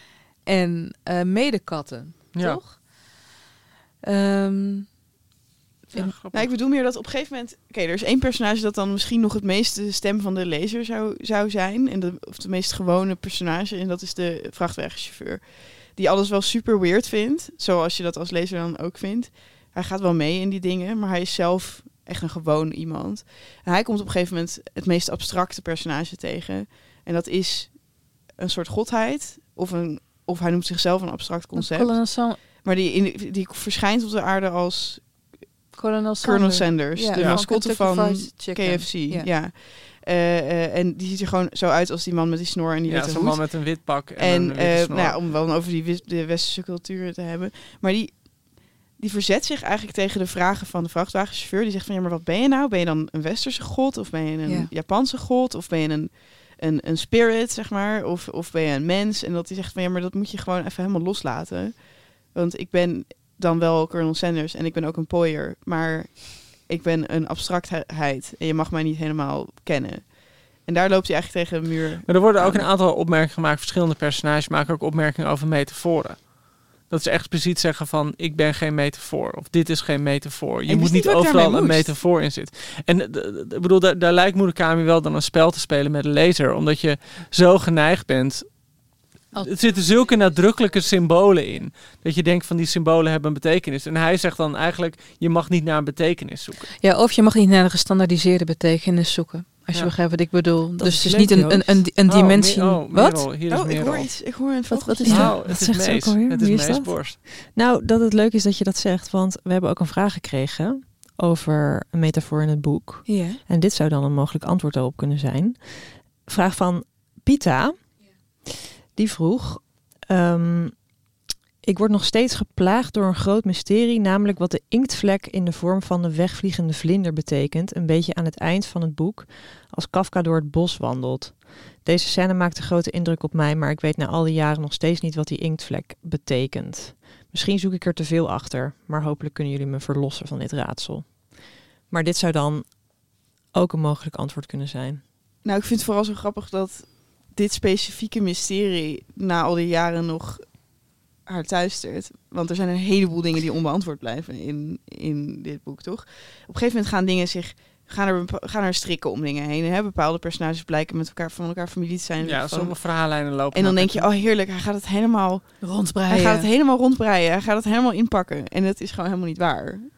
en uh, medekatten, ja. toch? Um, Ja, nou, ik bedoel meer dat op een gegeven moment... Oké, okay, er is één personage dat dan misschien nog het meeste de stem van de lezer zou, zou zijn. En de, of de meest gewone personage. En dat is de vrachtwagenchauffeur. Die alles wel super weird vindt. Zoals je dat als lezer dan ook vindt. Hij gaat wel mee in die dingen. Maar hij is zelf echt een gewoon iemand. En hij komt op een gegeven moment het meest abstracte personage tegen. En dat is een soort godheid. Of, een, of hij noemt zichzelf een abstract concept. Maar die, in, die verschijnt op de aarde als... Colonel Sanders, Colonel Sanders ja, de ja. mascotte van K F C. Ja. ja. Uh, uh, en die ziet er gewoon zo uit als die man met die snor en die ja, witte hoed. Ja, zo'n man met een wit pak en, en een witte uh, snor. Nou ja, om wel over die de westerse cultuur te hebben. Maar die, die verzet zich eigenlijk tegen de vragen van de vrachtwagenchauffeur. Die zegt van, ja, maar wat ben je nou? Ben je dan een westerse god? Of ben je een ja. Japanse god? Of ben je een, een, een spirit, zeg maar? Of, of ben je een mens? En dat hij zegt van, ja, maar dat moet je gewoon even helemaal loslaten. Want ik ben... dan wel Colonel Sanders en ik ben ook een pooier, maar ik ben een abstractheid en je mag mij niet helemaal kennen. En daar loopt hij eigenlijk tegen een muur. Maar er worden ook een aantal opmerkingen gemaakt, verschillende personages maken ook opmerkingen over metaforen. Dat ze echt precies zeggen van, ik ben geen metafoor, of dit is geen metafoor. Je moet niet overal een metafoor in zitten. En ik bedoel, daar, daar lijkt Murakami wel dan een spel te spelen met de lezer, omdat je zo geneigd bent. Er zitten zulke nadrukkelijke symbolen in. Dat je denkt van die symbolen hebben een betekenis. En hij zegt dan eigenlijk, je mag niet naar een betekenis zoeken. Ja, of je mag niet naar een gestandaardiseerde betekenis zoeken. Als je ja. begrijpt wat ik bedoel. Dat dus het is niet een, een, een, een dimensie. Oh, oh, Merel, wat? Hier is oh, ik hoor iets. Ik hoor een wat, wat is dat? Nou, het wat is zegt Mees. Ze ook alweer? Het is Wie Mees dat? Borst. Nou, dat het leuk is dat je dat zegt. Want we hebben ook een vraag gekregen over een metafoor in het boek. Ja. En dit zou dan een mogelijk antwoord daarop kunnen zijn. Vraag van Pita. Die vroeg... Um, ik word nog steeds geplaagd door een groot mysterie, namelijk wat de inktvlek in de vorm van de wegvliegende vlinder betekent, een beetje aan het eind van het boek, als Kafka door het bos wandelt. Deze scène maakt een grote indruk op mij, maar ik weet na al die jaren nog steeds niet wat die inktvlek betekent. Misschien zoek ik er te veel achter, maar hopelijk kunnen jullie me verlossen van dit raadsel. Maar dit zou dan ook een mogelijk antwoord kunnen zijn. Nou, ik vind het vooral zo grappig dat dit specifieke mysterie na al die jaren nog haar thuisstert. Want er zijn een heleboel dingen die onbeantwoord blijven in, in dit boek, toch? Op een gegeven moment gaan dingen zich... gaan er, gaan er strikken om dingen heen. Hè? Bepaalde personages blijken met elkaar van elkaar familie te zijn. Ja, van, sommige verhaallijnen lopen. En dan denk je, oh heerlijk, hij gaat het helemaal rondbreien. Hij gaat het helemaal rondbreien. Hij gaat het helemaal inpakken. En dat is gewoon helemaal niet waar.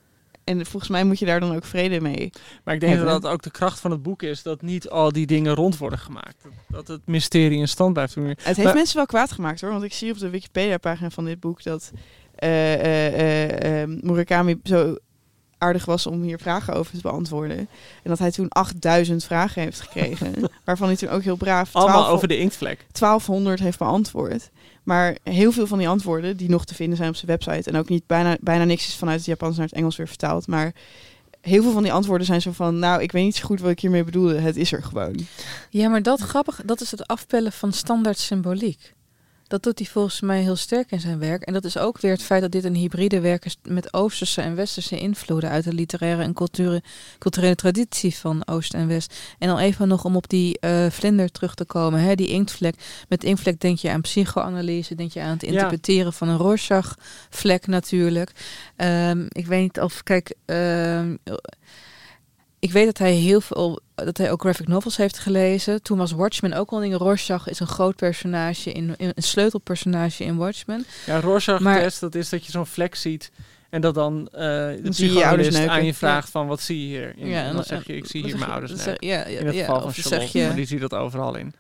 en volgens mij moet je daar dan ook vrede mee Maar ik denk hebben. dat dat ook de kracht van het boek is, dat niet al die dingen rond worden gemaakt. Dat, dat het mysterie in stand blijft. Het heeft maar, mensen wel kwaad gemaakt hoor, want ik zie op de Wikipedia-pagina van dit boek dat uh, uh, uh, uh, Murakami zo aardig was om hier vragen over te beantwoorden. En dat hij toen achtduizend vragen heeft gekregen, waarvan hij toen ook heel braaf allemaal over de inktvlek. twaalfhonderd heeft beantwoord. Maar heel veel van die antwoorden die nog te vinden zijn op zijn website en ook niet bijna, bijna niks is vanuit het Japans naar het Engels weer vertaald, maar heel veel van die antwoorden zijn zo van, nou, ik weet niet zo goed wat ik hiermee bedoelde. Het is er gewoon. Ja, maar dat grappig, dat is het afpellen van standaard symboliek. Dat doet hij volgens mij heel sterk in zijn werk. En dat is ook weer het feit dat dit een hybride werk is met Oosterse en Westerse invloeden uit de literaire en culture, culturele traditie van Oost en West. En dan even nog om op die uh, vlinder terug te komen, hè, die inktvlek. Met inktvlek denk je aan psychoanalyse, denk je aan het interpreteren ja. van een Rorschach-vlek natuurlijk. Um, ik weet niet of, kijk... Um, Ik weet dat hij heel veel, dat hij ook graphic novels heeft gelezen. Toen was Watchmen ook al een ding. Rorschach is een groot personage, in, in, een sleutelpersonage in Watchmen. Ja, Rorschach-test, dat is dat je zo'n vlek ziet en dat dan uh, de psychologist aan je vraagt ja. van wat zie je hier? En, ja, en dan, dan zeg je, ik zie hier mijn ouders zeg, ja, ja, in het ja, geval van Charlotte, je, maar die ziet dat overal in.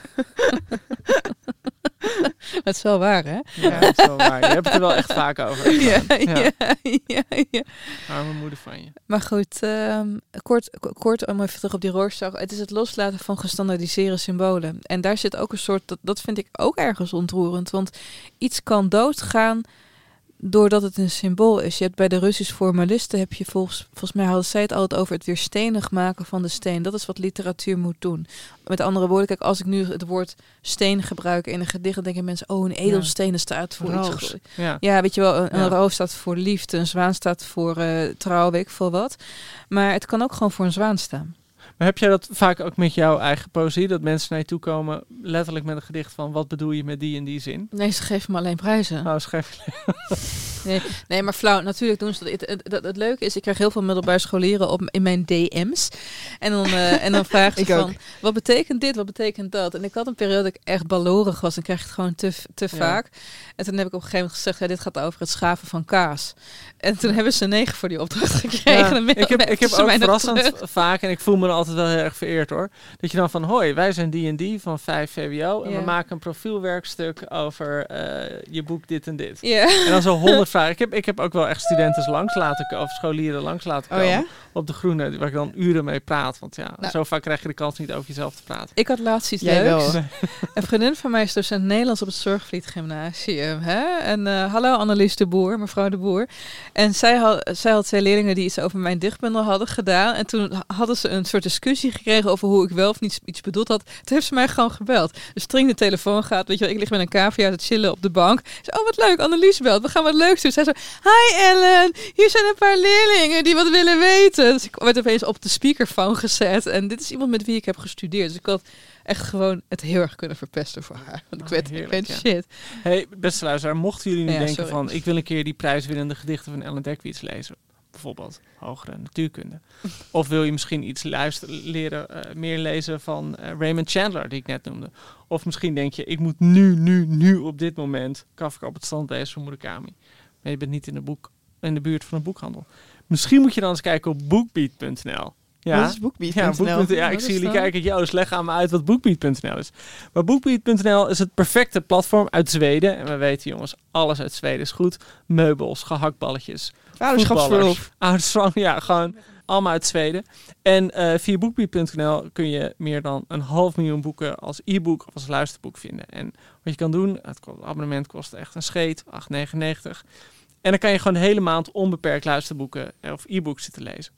Dat is wel waar, hè? Ja, dat is wel waar. Je hebt het er wel echt vaak over. Ja, ja, ja, ja, ja. Arme moeder van je. Maar goed, um, kort, kort om even terug op die Rorschach. Het is het loslaten van gestandaardiseerde symbolen. En daar zit ook een soort, dat, dat vind ik ook ergens ontroerend. Want iets kan doodgaan doordat het een symbool is. Je hebt bij de Russische formalisten, heb je volgens, volgens mij hadden zij het altijd over het weer stenig maken van de steen. Dat is wat literatuur moet doen. Met andere woorden, kijk, als ik nu het woord steen gebruik in een gedicht, dan denken mensen, oh, een edelsteen ja. staat voor roos. iets. Ja. ja, weet je wel, een, ja. een roos staat voor liefde, een zwaan staat voor uh, trouw, weet ik veel wat. Maar het kan ook gewoon voor een zwaan staan. Maar heb jij dat vaak ook met jouw eigen poëzie? Dat mensen naar je toe komen, letterlijk met een gedicht van wat bedoel je met die en die zin? Nee, ze geven me alleen prijzen. Nou, schrijf je. nee, nee, maar flauw, natuurlijk doen ze dat. Het, het, het, het leuke is, ik krijg heel veel middelbare scholieren op in mijn D M's. En dan, uh, en dan vragen ze van, ook. Wat betekent dit, wat betekent dat? En ik had een periode dat ik echt balorig was en kreeg het gewoon te, te ja. vaak. En toen heb ik op een gegeven moment gezegd, ja, dit gaat over het schaven van kaas. En toen hebben ze een negen voor die opdracht gekregen. Ja, ik heb, ik heb ook verrassend vaak, en ik voel me er altijd wel heel erg vereerd hoor, dat je dan van, hoi, wij zijn die en die van vijf V W O en yeah. we maken een profielwerkstuk over uh, je boek dit en dit. Yeah. En dan zo honderd vragen. Ik heb, ik heb ook wel echt studenten langs laten komen, of scholieren langs laten komen. Oh, ja? Op de Groene, waar ik dan uren mee praat. Want ja, nou, zo vaak krijg je de kans niet over jezelf te praten. Ik had laatst iets Jij leuks. Wel. Een vriendin van mij is docent Nederlands op het Zorgvliet Gymnasium. Hè? En uh, hallo Annelies de Boer, mevrouw de Boer. En zij had, zij had twee leerlingen die iets over mijn dichtbundel hadden gedaan. En toen hadden ze een soort discussie gekregen over hoe ik wel of niet iets bedoeld had. Toen heeft ze mij gewoon gebeld. Dus string de telefoon gaat, weet je wel, ik lig met een cavia te chillen op de bank. Zei, oh wat leuk, Annelies belt, we gaan wat leuks doen. Zij zo, hi Ellen, hier zijn een paar leerlingen die wat willen weten. Dus ik werd opeens op de speakerphone gezet. En dit is iemand met wie ik heb gestudeerd. Dus ik had echt gewoon het heel erg kunnen verpesten voor haar. Want ik weet, ik weet ja. shit. Hey, beste luisteraar, mochten jullie nu ja, denken sorry. van, ik wil een keer die prijswinnende gedichten van Ellen Dekwits lezen. Bijvoorbeeld hogere natuurkunde. Of wil je misschien iets luisteren, leren, uh, meer lezen van uh, Raymond Chandler, die ik net noemde. Of misschien denk je, ik moet nu, nu, nu op dit moment Kafka op het strand lezen van Murakami. Maar je bent niet in de, boek, in de buurt van een boekhandel. Misschien moet je dan eens kijken op bookbeat punt n l. Ja, wat is bookbeat punt n l? Ja, book, ja ik zie jullie kijken. Joost, leg aan me uit wat bookbeat punt n l is. Maar bookbeat punt n l is het perfecte platform uit Zweden. En we weten, jongens, alles uit Zweden is goed. Meubels, gehaktballetjes, ouderschapsverlof. Ouderschap, ja, gewoon allemaal uit Zweden. En uh, via bookbeat punt n l kun je meer dan een half miljoen boeken als e-book of als luisterboek vinden. En wat je kan doen, het abonnement kost echt een scheet, acht negenennegentig. En dan kan je gewoon de hele maand onbeperkt luisterboeken of e-books zitten lezen.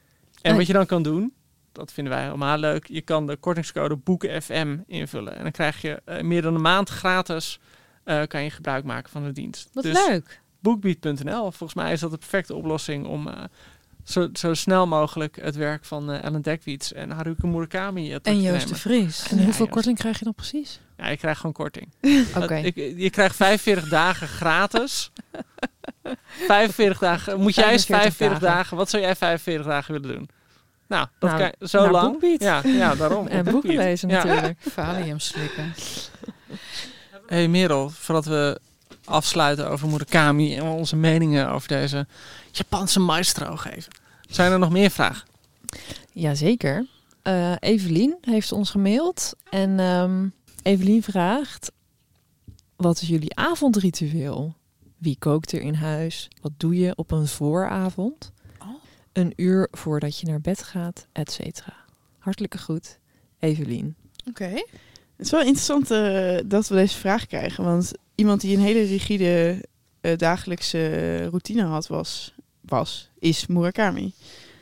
En wat je dan kan doen, dat vinden wij helemaal leuk, je kan de kortingscode BoekenFM invullen. En dan krijg je uh, meer dan een maand gratis, uh, kan je gebruik maken van de dienst. Wat dus leuk. bookbeat punt n l, volgens mij is dat de perfecte oplossing om uh, zo, zo snel mogelijk het werk van uh, Ellen Dekwits en Haruki Murakami uh, en Joost de Vries. En ja, hoeveel Joost. korting krijg je dan precies? Ja, je krijgt gewoon korting. Oké. Okay. Je krijgt vijfenveertig dagen gratis. vijfenveertig dagen. Moet jij eens vijfenveertig dagen. dagen, wat zou jij vijfenveertig dagen willen doen? Nou, dat nou, kan zo lang. Bookbeat. Ja, ja, daarom. En boeken lezen ja. natuurlijk. Valium slikken. Hey Merel, voordat we afsluiten over Murakami en onze meningen over deze Japanse maestro geven. Zijn er nog meer vragen? Jazeker. Uh, Evelien heeft ons gemaild en um, Evelien vraagt: wat is jullie avondritueel? Wie kookt er in huis? Wat doe je op een vooravond? Oh. Een uur voordat je naar bed gaat, et cetera. Hartelijke groet, Evelien. Oké. Okay. Het is wel interessant uh, dat we deze vraag krijgen. Want iemand die een hele rigide uh, dagelijkse routine had, was, was is Murakami.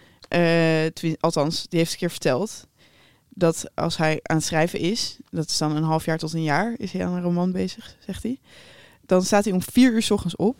Uh, twi- althans, die heeft een keer verteld dat als hij aan het schrijven is, dat is dan een half jaar tot een jaar, is hij aan een roman bezig, zegt hij. Dan staat hij om vier uur 's ochtends op.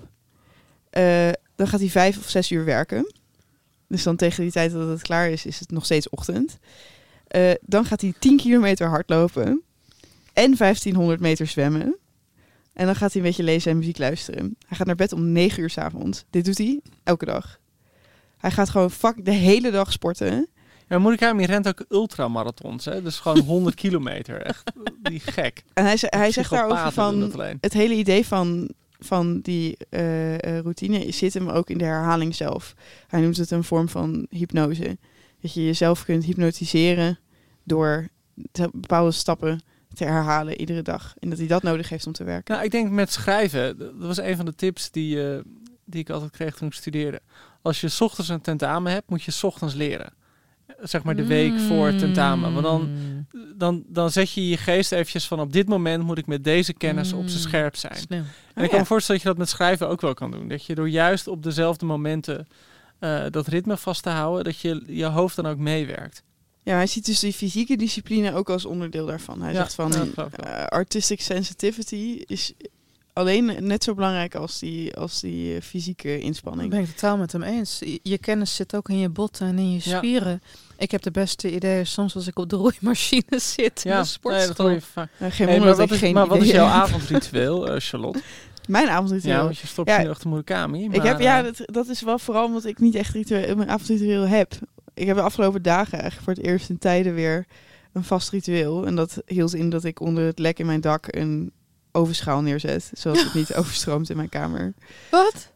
Uh, dan gaat hij vijf of zes uur werken. Dus dan tegen die tijd dat het klaar is, is het nog steeds ochtend. Uh, dan gaat hij tien kilometer hardlopen. En vijftienhonderd meter zwemmen. En dan gaat hij een beetje lezen en muziek luisteren. Hij gaat naar bed om negen uur 's avonds. Dit doet hij elke dag. Hij gaat gewoon fuck de hele dag sporten. Ja, Murakami rent ook ultramarathons, hè? Dus gewoon honderd kilometer. Echt, die gek. En hij, hij zegt daarover van het hele idee van, van die uh, uh, routine zit hem ook in de herhaling zelf. Hij noemt het een vorm van hypnose. Dat je jezelf kunt hypnotiseren door te, bepaalde stappen te herhalen iedere dag. En dat hij dat nodig heeft om te werken. Nou, ik denk met schrijven, dat was een van de tips die, uh, die ik altijd kreeg toen ik studeerde. Als je 's ochtends een tentamen hebt, moet je 's ochtends leren. Zeg maar de week mm. voor tentamen. Want dan, dan, dan zet je je geest eventjes van op dit moment moet ik met deze kennis mm. op zijn scherp zijn. Snel. En oh, ik kan ja. me voorstellen dat je dat met schrijven ook wel kan doen. Dat je door juist op dezelfde momenten uh, dat ritme vast te houden, dat je je hoofd dan ook meewerkt. Ja, hij ziet dus die fysieke discipline ook als onderdeel daarvan. Hij ja, zegt van ja, uh, artistic sensitivity is alleen net zo belangrijk als die, als die uh, fysieke inspanning. Dat ben ik totaal met hem eens. Je, je kennis zit ook in je botten en in je spieren. Ja. Ik heb de beste ideeën soms als ik op de roeimachine zit in ja, de sportschool. Nee, dat hoor je vaak. Ja, geen hey, maar wat, is, maar wat is jouw avondritueel, uh, Charlotte? Mijn avondritueel? Ja, want je stopt ja, nu achter Murakami. Maar, ik heb, ja, dat, dat is wel vooral omdat ik niet echt ritueel, mijn avondritueel heb. Ik heb de afgelopen dagen eigenlijk voor het eerst in tijden weer een vast ritueel. En dat hield in dat ik onder het lek in mijn dak een ovenschaal neerzet. Zodat het niet overstroomt in mijn kamer. Wat?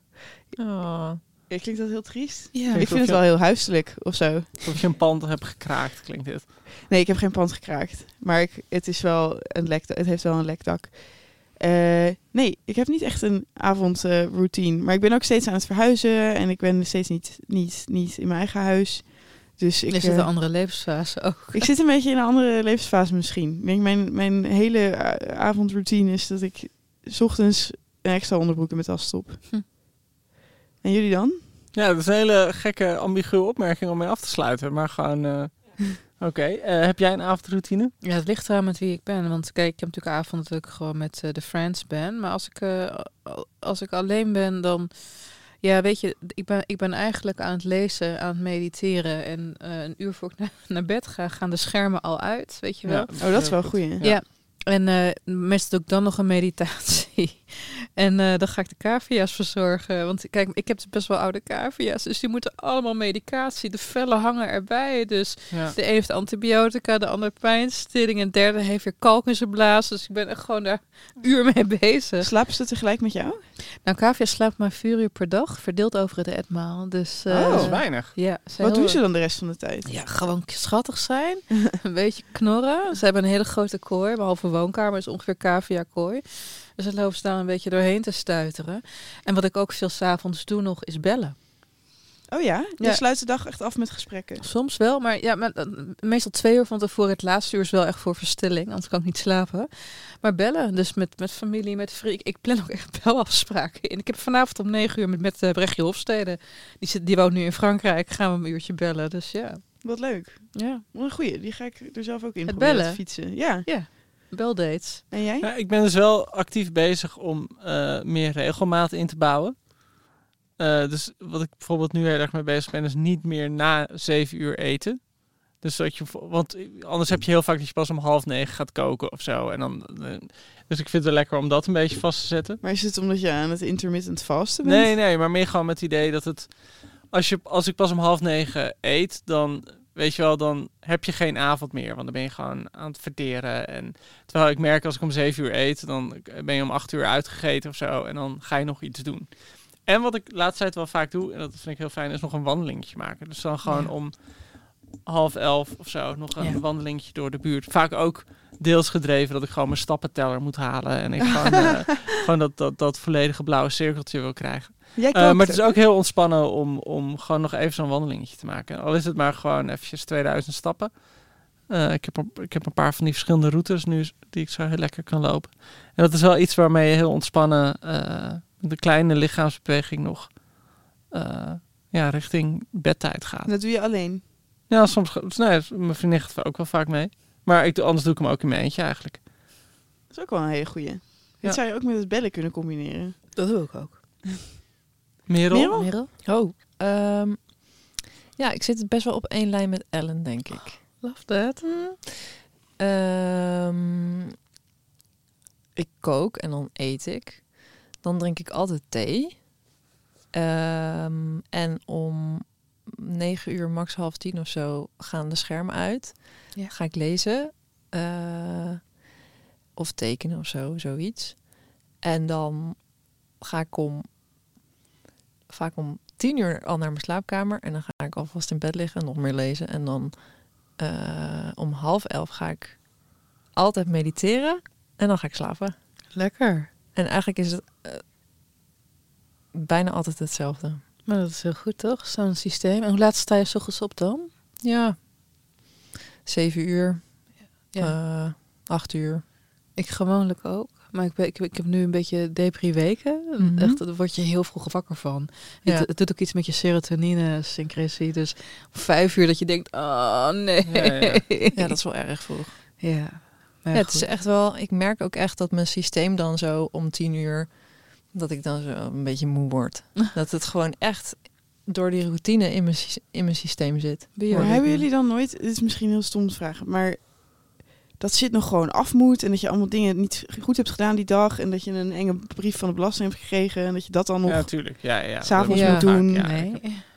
Oh. Ja, klinkt dat heel triest? Ja. Ik vind het wel heel huiselijk of zo. Alsof je een pand hebt gekraakt, klinkt dit. Nee, ik heb geen pand gekraakt. Maar ik, het, is wel een lek, het heeft wel een lekdak. Uh, nee, ik heb niet echt een avondroutine. Uh, maar ik ben ook steeds aan het verhuizen. En ik ben steeds niet, niet, niet in mijn eigen huis. Dus ik, is het een andere levensfase ook? Ik zit een beetje in een andere levensfase misschien. Ik denk mijn, mijn hele uh, avondroutine is dat ik 's ochtends een extra onderbroek in mijn tas stop. Hm. En jullie dan? Ja, dat is een hele gekke, ambiguë opmerking om mee af te sluiten. Maar gewoon... Uh... Oké, okay. uh, heb jij een avondroutine? Ja, het ligt eraan met wie ik ben. Want kijk, ik heb natuurlijk avond dat ik gewoon met uh, de Friends ben. Maar als ik, uh, als ik alleen ben, dan... Ja, weet je, ik ben, ik ben eigenlijk aan het lezen, aan het mediteren. En uh, een uur voor ik na, naar bed ga, gaan de schermen al uit, weet je wel. Ja, oh, dat is wel een goeie. Ja. ja. En uh, meestal doe ik dan nog een meditatie. En uh, dan ga ik de cavia's verzorgen. Want kijk, ik heb best wel oude cavia's. Dus die moeten allemaal medicatie. De vellen hangen erbij. Dus ja. De een heeft antibiotica, de ander pijnstilling. En de derde heeft weer kalk in zijn blaas. Dus ik ben echt gewoon daar een uur mee bezig. Slapen ze tegelijk met jou? Nou, cavia slaapt maar vier uur per dag. Verdeeld over het etmaal. Dus, uh, oh, dat is weinig. Ja, wat doen ze dan de rest van de tijd? Ja, gewoon schattig zijn. Een beetje knorren. Ze hebben een hele grote kooi. Behalve woonkamer is ongeveer cavia kooi. Dus dan lopen ze daar een beetje doorheen te stuiteren. En wat ik ook veel 's avonds doe nog, is bellen. Oh ja? Je ja. sluit de dag echt af met gesprekken? Soms wel, maar ja, maar, meestal twee uur van tevoren. Het laatste uur is wel echt voor verstilling, anders kan ik niet slapen. Maar bellen, dus met, met familie, met vrienden. Ik plan ook echt belafspraken in. Ik heb vanavond om negen uur met, met uh, Brechtje Hofstede. Die, zit, die woont nu in Frankrijk. Gaan we een uurtje bellen, dus ja. Wat leuk. Ja. Wat een goeie, die ga ik er zelf ook in het proberen bellen. te fietsen. Ja. Ja. Beldates. En jij? Ja, ik ben dus wel actief bezig om uh, meer regelmaat in te bouwen. Uh, dus wat ik bijvoorbeeld nu heel erg mee bezig ben, is niet meer na zeven uur eten. Dus dat je, want anders heb je heel vaak dat je pas om half negen gaat koken of zo. En dan, uh, dus ik vind het wel lekker om dat een beetje vast te zetten. Maar is het omdat je aan het intermittent vasten bent? Nee, nee, maar meer gewoon met het idee dat het... Als, je, als ik pas om half negen eet, dan weet je wel, dan heb je geen avond meer. Want dan ben je gewoon aan het verteren. En terwijl ik merk als ik om zeven uur eet, dan ben je om acht uur uitgegeten of zo. En dan ga je nog iets doen. En wat ik de laatste tijd wel vaak doe, en dat vind ik heel fijn, is nog een wandelingetje maken. Dus dan gewoon ja. om half elf of zo nog een ja. wandelingetje door de buurt. Vaak ook deels gedreven dat ik gewoon mijn stappenteller moet halen. En ik gewoon, uh, gewoon dat, dat, dat volledige blauwe cirkeltje wil krijgen. Uh, maar het is ook heel ontspannen om, om gewoon nog even zo'n wandelingetje te maken. Al is het maar gewoon eventjes tweeduizend stappen. Uh, ik, heb een, ik heb een paar van die verschillende routes nu die ik zo heel lekker kan lopen. En dat is wel iets waarmee je heel ontspannen uh, met een kleine lichaamsbeweging nog uh, ja, richting bedtijd gaat. Dat doe je alleen? Ja, soms. Nee, mijn vriendin gaat ook wel vaak mee. Maar ik, anders doe ik hem ook in mijn eentje eigenlijk. Dat is ook wel een hele goeie. Ja. Dit zou je ook met het bellen kunnen combineren. Dat doe ik ook. Merel? Merel? Merel? Oh, um, ja, ik zit best wel op één lijn met Ellen, denk ik. Oh, love that. Hmm. Um, ik kook en dan eet ik. Dan drink ik altijd thee. Um, en om negen uur, max half tien of zo, gaan de schermen uit. Ja. Ga ik lezen. Uh, of tekenen of zo, zoiets. En dan ga ik om vaak om tien uur al naar mijn slaapkamer. En dan ga ik alvast in bed liggen en nog meer lezen. En dan uh, om half elf ga ik altijd mediteren. En dan ga ik slapen. Lekker. En eigenlijk is het uh, bijna altijd hetzelfde. Maar dat is heel goed, toch? Zo'n systeem. En hoe laat sta je 's ochtends op dan? Ja, zeven uur. Ja. Uh, acht uur. Ik gewoonlijk ook. Maar ik, ben, ik, ik heb nu een beetje depri-weken. Mm-hmm. Echt, daar word je heel vroeg wakker van. Ja. Het, het doet ook iets met je serotonine-syncretie. Dus om vijf uur dat je denkt, oh nee. Ja, ja. Ja, dat is wel erg vroeg. Ja, ja, het is echt wel. Ik merk ook echt dat mijn systeem dan zo om tien uur, dat ik dan zo een beetje moe word. Dat het gewoon echt door die routine in mijn, in mijn systeem zit. Maar hebben jullie dan nooit, dit is misschien heel stom te vragen, maar dat zit nog gewoon af moet en dat je allemaal dingen niet goed hebt gedaan die dag en dat je een enge brief van de belasting hebt gekregen en dat je dat dan nog ja, tuurlijk. Ja, ja. 's avonds ja. moet doen? Ja, nee.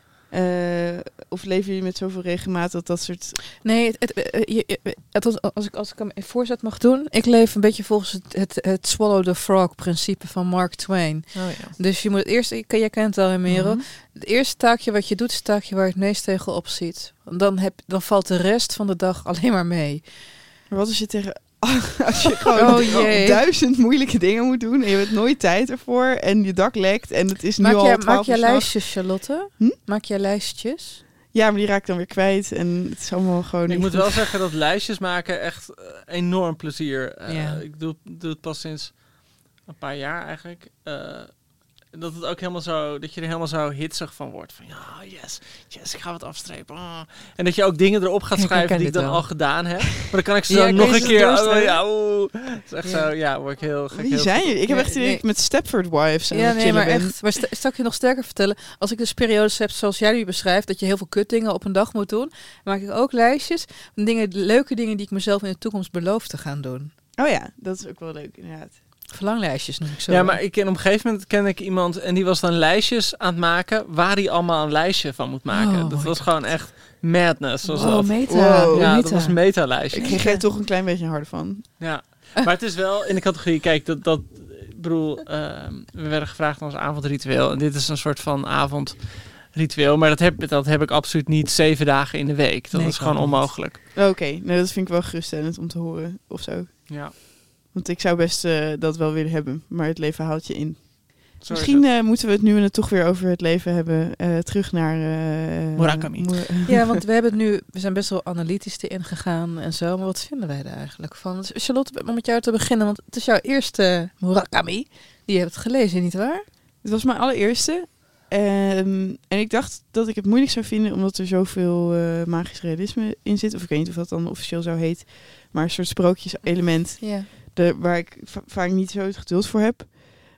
Uh, of leven jullie met zoveel regelmaat dat dat soort... Nee, het, het, het, je, het, als, ik, als ik hem in voorzet mag doen, ik leef een beetje volgens het, het, het swallow the frog principe van Mark Twain. Oh, ja. Dus je moet het eerst, jij kent het al, Merel, Mm-hmm. het eerste taakje wat je doet is het taakje waar je het meest tegenop ziet. Dan, heb, dan valt de rest van de dag alleen maar mee. Maar wat als je tegen... Als je gewoon oh, jee. duizend moeilijke dingen moet doen en je hebt nooit tijd ervoor en je dak lekt en het is nu maak al jij, twaalf Maak jij uur 's nachts. lijstjes, Charlotte? Hm? Maak jij lijstjes? Ja, maar die raak ik dan weer kwijt en het is allemaal gewoon... Ik niet moet goed. wel zeggen dat lijstjes maken echt uh, enorm plezier. Uh, Ja. Ik doe, doe het pas sinds een paar jaar eigenlijk. Uh, dat het ook helemaal zo, dat je er helemaal zo hitsig van wordt. Van ja, yes, yes, ik ga wat afstrepen. Oh. En dat je ook dingen erop gaat schrijven ik die ik dan wel. al gedaan heb. Maar dan kan ik ze Ja, dan ik nog weet een het keer. doorstellen. Oh, ja, oeh. Het is echt Ja. zo, ja, word ik heel. Ga ik Wie heel zijn goed. jullie? Ik heb Ja, echt idee nee. dat ik met Stepford Wives aan Ja, het nee, chillen maar ben. echt. Maar st- zal ik je nog sterker vertellen? Als ik dus periodes heb zoals jij nu beschrijft, dat je heel veel kutdingen op een dag moet doen, maak ik ook lijstjes van dingen, leuke dingen die ik mezelf in de toekomst beloof te gaan doen. Oh ja, dat is ook wel leuk inderdaad. Verlanglijstjes noem ik zo. Ja, maar ik ken op een gegeven moment ken ik iemand en die was dan lijstjes aan het maken waar hij allemaal een lijstje van moet maken. Oh, dat my was God. gewoon echt madness. Was Oh, dat. meta. Wow. Ja, meta. dat was een meta-lijstje. Ik kreeg er toch een klein beetje harder van. Ja, maar het is wel in de categorie, kijk, dat, dat ik bedoel, uh, we werden gevraagd naar ons avondritueel en dit is een soort van avondritueel, maar dat heb, dat heb ik absoluut niet zeven dagen in de week. Dat Nee, is ik gewoon ook niet. onmogelijk. Oké, okay. Nou, dat vind ik wel geruststellend om te horen of zo. Ja. Want ik zou best uh, dat wel willen hebben, maar het leven houdt je in. Zo Misschien uh, moeten we het nu we het toch weer over het leven hebben, uh, terug naar... Uh, Murakami. Mur- Ja, want we hebben het nu, we zijn best wel analytisch erin gegaan en zo, maar wat vinden wij er eigenlijk van? Dus Charlotte, om met jou te beginnen, want het is jouw eerste Murakami. Die je hebt gelezen, nietwaar? Het was mijn allereerste. Um, en ik dacht dat ik het moeilijk zou vinden, omdat er zoveel uh, magisch realisme in zit. Of ik weet niet of dat dan officieel zo heet. Maar een soort sprookjes-element. Ja. De, waar ik va- vaak niet zo het geduld voor heb.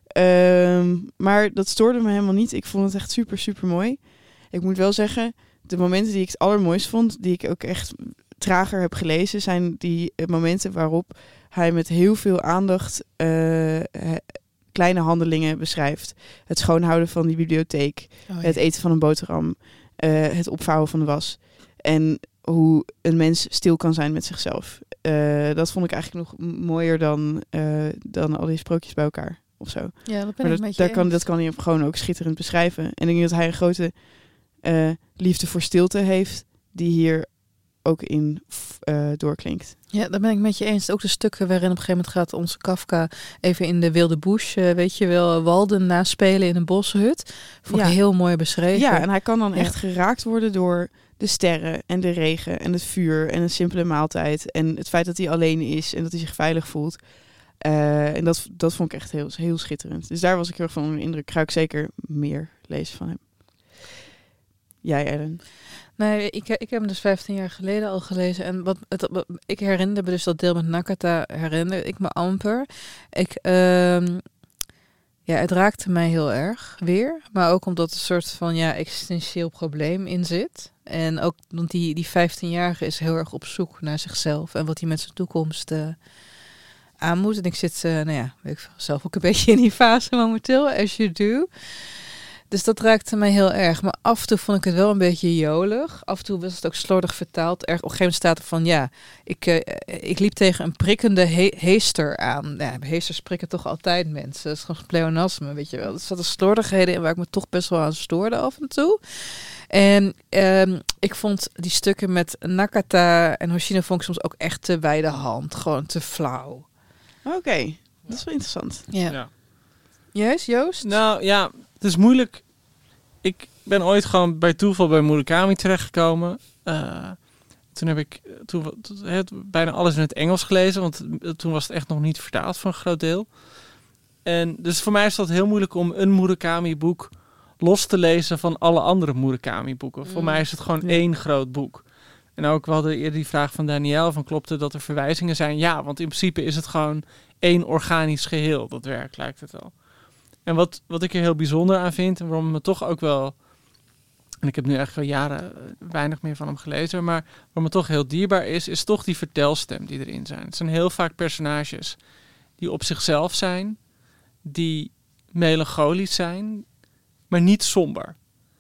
Um, maar dat stoorde me helemaal niet. Ik vond het echt super, super mooi. Ik moet wel zeggen, de momenten die ik het allermooist vond, die ik ook echt trager heb gelezen, zijn die uh, momenten waarop hij met heel veel aandacht uh, he, kleine handelingen beschrijft. Het schoonhouden van die bibliotheek, Oh, ja. het eten van een boterham, uh, het opvouwen van de was. En hoe een mens stil kan zijn met zichzelf. Uh, dat vond ik eigenlijk nog mooier dan, uh, dan al die sprookjes bij elkaar of zo. Ja, dat ben maar ik dat, met je daar kan, eens. dat kan hij gewoon ook schitterend beschrijven. En ik denk dat hij een grote uh, liefde voor stilte heeft, die hier ook in uh, doorklinkt. Ja, daar ben ik met je eens. Ook de stukken waarin op een gegeven moment gaat onze Kafka even in de wilde bush, uh, weet je wel, Walden naspelen in een boshut. Vond ik Ja. heel mooi beschreven. Ja, en hij kan dan Ja. echt geraakt worden door de sterren en de regen en het vuur en een simpele maaltijd. En het feit dat hij alleen is en dat hij zich veilig voelt. Uh, en dat, dat vond ik echt heel, heel schitterend. Dus daar was ik heel erg van onder de indruk. Ga ik zeker meer lezen van hem. Jij, Ellen? Nee, ik, ik heb hem dus vijftien jaar geleden al gelezen. En wat, het, wat ik herinnerde me dus dat deel met Nakata, herinnerde ik me amper. Ik, um, ja, het raakte mij heel erg weer. Maar ook omdat er een soort van ja, existentieel probleem in zit. En ook want die, die vijftienjarige is heel erg op zoek naar zichzelf. En wat hij met zijn toekomst uh, aan moet. En ik zit, uh, nou ja, weet ik zelf ook een beetje in die fase momenteel, as you do. Dus dat raakte mij heel erg. Maar af en toe vond ik het wel een beetje jolig. Af en toe was het ook slordig vertaald. Er, op een gegeven moment staat er van, ja, ik, uh, ik liep tegen een prikkende he- heester aan. Ja, heesters prikken toch altijd mensen. Dat is gewoon pleonasme, weet je wel. Er zaten slordigheden in waar ik me toch best wel aan stoorde af en toe. En um, ik vond die stukken met Nakata en Hoshino vond ik soms ook echt te bij de hand. Gewoon te flauw. Oké, okay. Dat is wel interessant. Ja. Ja. Juist, Joost? Nou ja, het is moeilijk. Ik ben ooit gewoon bij toeval bij Murakami terechtgekomen. Uh, toen heb ik toen, toen, het, bijna alles in het Engels gelezen, want toen was het echt nog niet vertaald voor een groot deel. En dus voor mij is dat heel moeilijk om een Murakami-boek los te lezen van alle andere Murakami-boeken. Mm. Voor mij is het gewoon ja. één groot boek. En ook, we hadden eerder die vraag van Danielle, van klopt het dat er verwijzingen zijn? Ja, want in principe is het gewoon één organisch geheel, dat werk lijkt het wel. En wat, wat ik er heel bijzonder aan vind, en waarom me toch ook wel, en ik heb nu echt al jaren weinig meer van hem gelezen, maar wat me toch heel dierbaar is, is toch die vertelstem die erin zijn. Het zijn heel vaak personages die op zichzelf zijn, die melancholisch zijn, maar niet somber.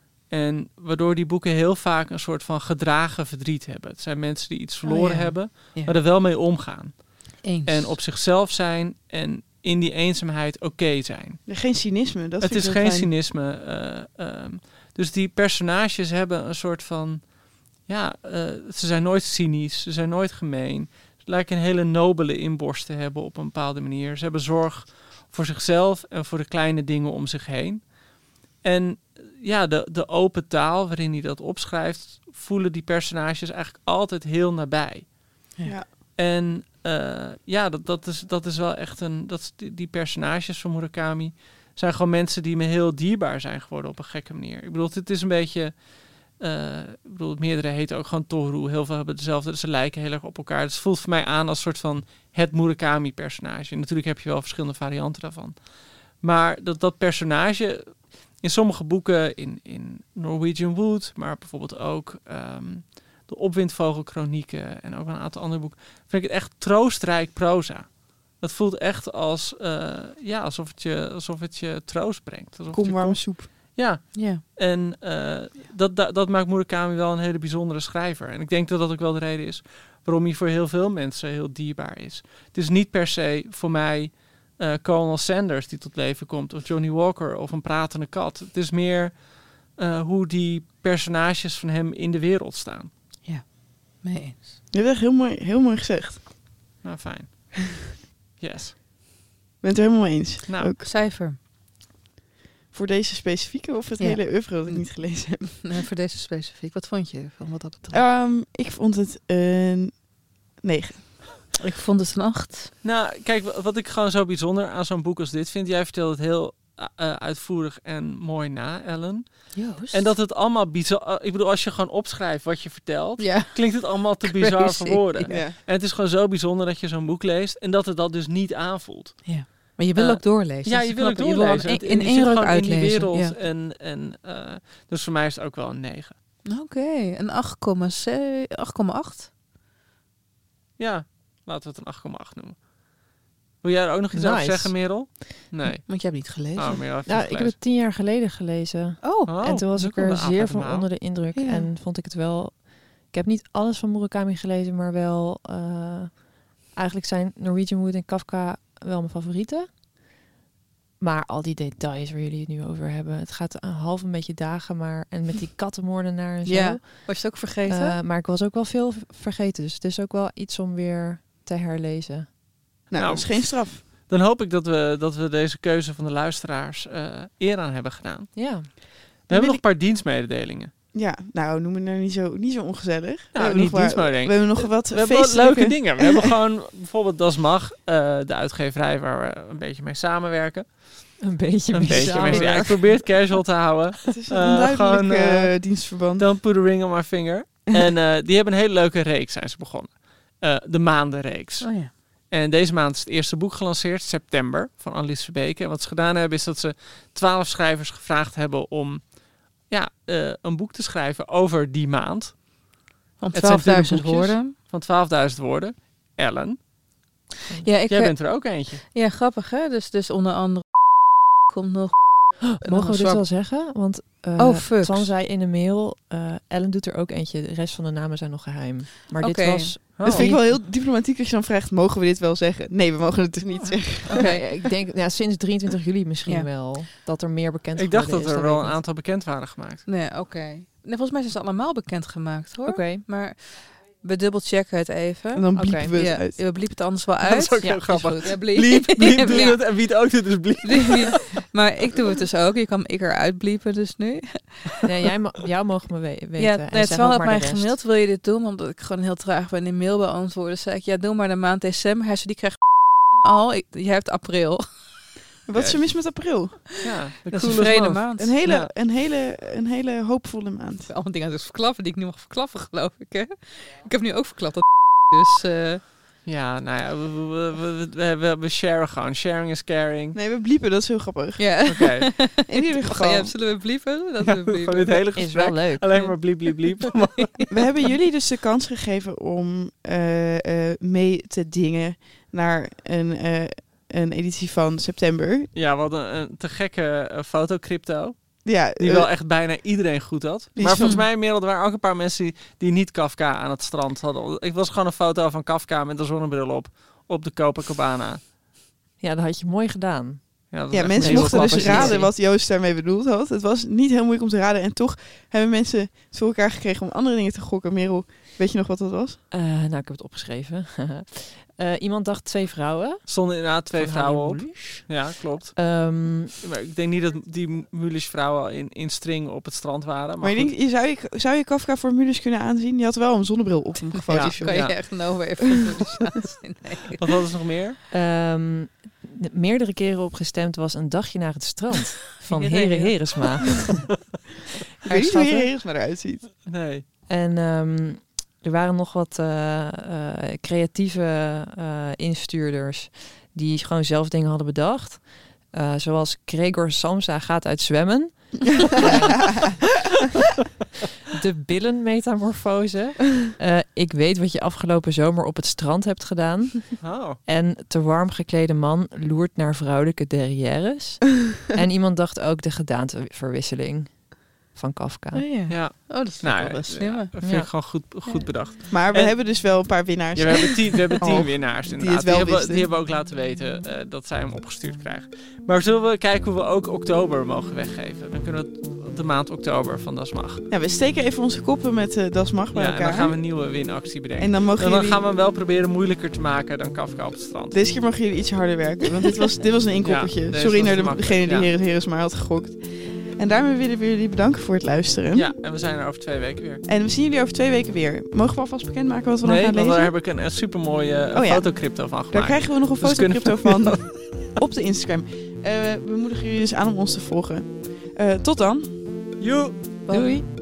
En waardoor die boeken heel vaak een soort van gedragen verdriet hebben. Het zijn mensen die iets verloren oh ja. hebben, ja. maar er wel mee omgaan. Eens. En op zichzelf zijn en in die eenzaamheid oké okay zijn. Geen cynisme. Dat het vind is ik geen fijn. cynisme. Uh, um, dus die personages hebben een soort van, ja, uh, ze zijn nooit cynisch, ze zijn nooit gemeen. Ze lijken een hele nobele inborst te hebben op een bepaalde manier. Ze hebben zorg voor zichzelf en voor de kleine dingen om zich heen. En ja, de, de open taal waarin hij dat opschrijft, voelen die personages eigenlijk altijd heel nabij. Ja. En uh, ja, dat, dat, is, dat is wel echt een... Dat, die, die personages van Murakami zijn gewoon mensen die me heel dierbaar zijn geworden op een gekke manier. Ik bedoel, het is een beetje... Uh, ik bedoel, meerdere heten ook gewoon Toru. Heel veel hebben dezelfde, dus ze lijken heel erg op elkaar. Dus het voelt voor mij aan als een soort van het Murakami-personage. En natuurlijk heb je wel verschillende varianten daarvan. Maar dat, dat personage... In sommige boeken, in, in Norwegian Wood, maar bijvoorbeeld ook um, de Opwindvogelkronieken en ook een aantal andere boeken, vind ik het echt troostrijk proza. Dat voelt echt als, uh, ja, alsof het je, alsof het je troost brengt. Alsof Kom warme kom... soep. Ja, ja. en uh, dat, dat, dat maakt Murakami wel een hele bijzondere schrijver. En ik denk dat dat ook wel de reden is waarom hij voor heel veel mensen heel dierbaar is. Het is niet per se voor mij... Uh, Colonel Sanders die tot leven komt, of Johnny Walker, of een pratende kat. Het is meer uh, hoe die personages van hem in de wereld staan. Ja, mee eens. Je hebt echt heel mooi, heel mooi gezegd. Nou, fijn. Yes. Ben het er helemaal mee eens. Nou, ook. Cijfer. Voor deze specifieke of het ja. hele oeuvre dat ik niet gelezen heb? Nee, voor deze specifiek. Wat vond je van wat dat betreft? Um, ik vond het een negen. Ik vond het een acht. Nou, kijk, wat ik gewoon zo bijzonder aan zo'n boek als dit vind... Jij vertelt het heel uh, uitvoerig en mooi na, Ellen. Joost. En dat het allemaal bizar... Uh, ik bedoel, als je gewoon opschrijft wat je vertelt... Ja. klinkt het allemaal te bizar Crazy. voor woorden. Ja. En het is gewoon zo bijzonder dat je zo'n boek leest... en dat het dat dus niet aanvoelt. Ja. Maar je wil uh, ook doorlezen. Ja, je wil ook doorlezen. Je wil in één ruk uitlezen. In die wereld. Ja. En, en, uh, dus voor mij is het ook wel een negen. Oké, okay. Een acht komma acht. Ja. Laten we het een acht komma acht noemen. Wil jij er ook nog iets nice. over zeggen, Merel? Nee. Want je hebt niet gelezen. Oh, Merel, nou, ik heb het tien jaar geleden gelezen. Oh. oh en toen was ik er zeer van maal. onder de indruk. Ja. En vond ik het wel Ik heb niet alles van Murakami gelezen, maar wel... Uh, eigenlijk zijn Norwegian Wood en Kafka wel mijn favorieten. Maar al die details waar jullie het nu over hebben... Het gaat een half een beetje dagen, maar... En met die kattenmoordenaar en zo. Ja, was je het ook vergeten? Uh, maar ik was ook wel veel vergeten. Dus het is ook wel iets om weer te herlezen. Nou, Nou, dat is geen straf. Dan hoop ik dat we, dat we deze keuze van de luisteraars uh, eer aan hebben gedaan. Ja. We hebben nog een paar dienstmededelingen. Ja, nou, noem het nou niet zo, niet zo ongezellig. Nou, we hebben niet nog waar- dienstmededeling. We hebben nog wat We hebben wat feestelijke... leuke dingen. We hebben gewoon bijvoorbeeld Das Mag, uh, de uitgeverij waar we een beetje mee samenwerken. Een beetje Een mee beetje mee. samenwerken. Ja, ik probeer het casual te houden. Het is een Uh, onduidelijk gewoon, uh, uh, dienstverband. Don't put a ring on my finger. En uh, die hebben een hele leuke reeks, zijn ze begonnen. Uh, de Maandenreeks. Oh ja. En deze maand is het eerste boek gelanceerd, september, van Annelies Verbeke. En wat ze gedaan hebben, is dat ze twaalf schrijvers gevraagd hebben om ja, uh, een boek te schrijven over die maand. Van Het zijn twaalfduizend boekjes woorden. Van twaalfduizend woorden. Ellen, Ja, ik, jij eh, bent er ook eentje. ja, grappig hè. Dus, dus onder andere komt nog... Mogen we dit wel zeggen? Want uh, Oh, fucks. Twan zei in de mail... Uh, Ellen doet er ook eentje. De rest van de namen zijn nog geheim. Maar Oké. dit was... Oh. Dat vind ik wel heel diplomatiek als je dan vraagt, mogen we dit wel zeggen? Nee, we mogen het dus niet zeggen. Oké, ik denk ja, sinds drieëntwintig juli misschien Ja. wel. Dat er meer bekend Ik dacht geworden dat is, er wel weet een ik niet. aantal bekend waren gemaakt. Nee, oké. Nee, volgens mij zijn ze allemaal bekendgemaakt hoor. Oké. Maar we dubbelchecken het even. En dan Oké. bliepen we het Ja, uit. we bliepen het anders wel Dat uit. is ook Ja, heel grappig. goed. Ja, bliep. Bliep, bliep, doe Ja. het. En wie het ook doet, is bliep. Bliep. Maar ik doe het dus ook. Je kan ik eruit bliepen dus nu. Nee, jij mo- jou mogen me we- weten. Ja, En nee, zeg het is wel ook op maar mij de rest. gemaild. Wil je dit doen? Omdat ik gewoon heel traag ben in mail beantwoorden. Zei ik, ja, doe maar de maand december. Hij zei, die krijgt al. Ik, jij hebt april. Wat is er mis met april? Ja, de Dat is een coolest vrede month. maand. Een hele, Ja. een hele, een hele hoopvolle maand. Allemaal dingen aan het verklappen die ik nu mag verklappen, geloof ik. Hè? Ik heb nu ook verklapt dat dus... eh, Ja, nou ja, we, we, we, we, we, we sharen gewoon. Sharing is caring. Nee, we bliepen, dat is heel grappig. ja. Oké. In ieder Mag geval, jij- zullen we bliepen? Dat Ja, we bliepen. van dit hele Is wel gesprek. leuk. Alleen maar bliep, bliep, bliep. we hebben jullie dus de kans gegeven om eh, eh, mee te dingen naar een, eh, een editie van september. Ja, we hadden een te gekke uh, fotocrypto. Ja, Die eh, wel echt bijna iedereen goed had. Die Maar is volgens van- mij, Merel, er waren ook een paar mensen die, die niet Kafka aan het strand hadden. Ik was gewoon een foto van Kafka met een zonnebril op. Op de Copacabana. Ja, dat had je mooi gedaan. Ja, dat was ja, echt mensen een hele mochten dus slappe raden serie. wat Joost daarmee bedoeld had. Het was niet heel moeilijk om te raden. En toch hebben mensen het voor elkaar gekregen om andere dingen te gokken. Merel, weet je nog wat dat was? Uh, nou, ik heb het opgeschreven. uh, iemand dacht twee vrouwen. Stonden inderdaad twee Van vrouwen op. Harry Mulisch. Ja, klopt. Um, Maar ik denk niet dat die Mulisch vrouwen in, in string op het strand waren. Maar, Maar, je goed. denkt, je zou, je, zou je Kafka voor Mulisch kunnen aanzien? Die had wel een zonnebril op hem gefotoshopt. Kan je Ja. echt nowhere even nee. Wat hadden ze nog meer? um, meerdere keren op gestemd was Een dagje naar het strand van Ja, Heren ja. Heresma. Ik weet niet hoe je Heres maar eruit ziet. Nee. En um, er waren nog wat uh, uh, creatieve uh, instuurders die gewoon zelf dingen hadden bedacht. Uh, zoals Gregor Samsa gaat uit zwemmen. De billenmetamorfose. Uh, ik weet wat je afgelopen zomer op het strand hebt gedaan. Oh. En te warm geklede man loert naar vrouwelijke derrières. En iemand dacht ook de gedaanteverwisseling van Kafka. Oh, ja. Ja. Oh, dat is Nou, wel best slim. ja, dat vind Ja. ik gewoon goed, goed bedacht. Maar we En- hebben dus wel een paar winnaars. Ja, we hebben tien, we hebben tien Oh, winnaars die inderdaad. het wel die, hebben, wisten. die hebben ook laten weten uh, dat zij hem opgestuurd krijgen. Maar zullen we kijken hoe we ook oktober mogen weggeven? Dan kunnen we het de maand oktober van Das Mag. Ja, we steken even onze koppen met uh, Das Mag bij Ja, en elkaar. dan gaan we een nieuwe winactie bedenken. En dan mogen En dan jullie... gaan we hem wel proberen moeilijker te maken dan Kafka op het strand. Deze keer mogen jullie iets harder werken, want dit was, dit was een inkoppertje. Ja, deze Sorry was naar te de, makkelijk, degene die ja. Heres Heres maar had gegokt. En daarmee willen we jullie bedanken voor het luisteren. Ja, en we zijn er over twee weken weer. En we zien jullie over twee weken weer. Mogen we alvast bekendmaken wat we Nee, dan gaan want lezen? daar heb ik een, een supermooie uh, Oh ja. fotocrypto van gemaakt. Daar krijgen we nog een Dus fotocrypto kunnen- van op de Instagram. Uh, we moedigen jullie dus aan om ons te volgen. Uh, tot dan. Joe! Doei.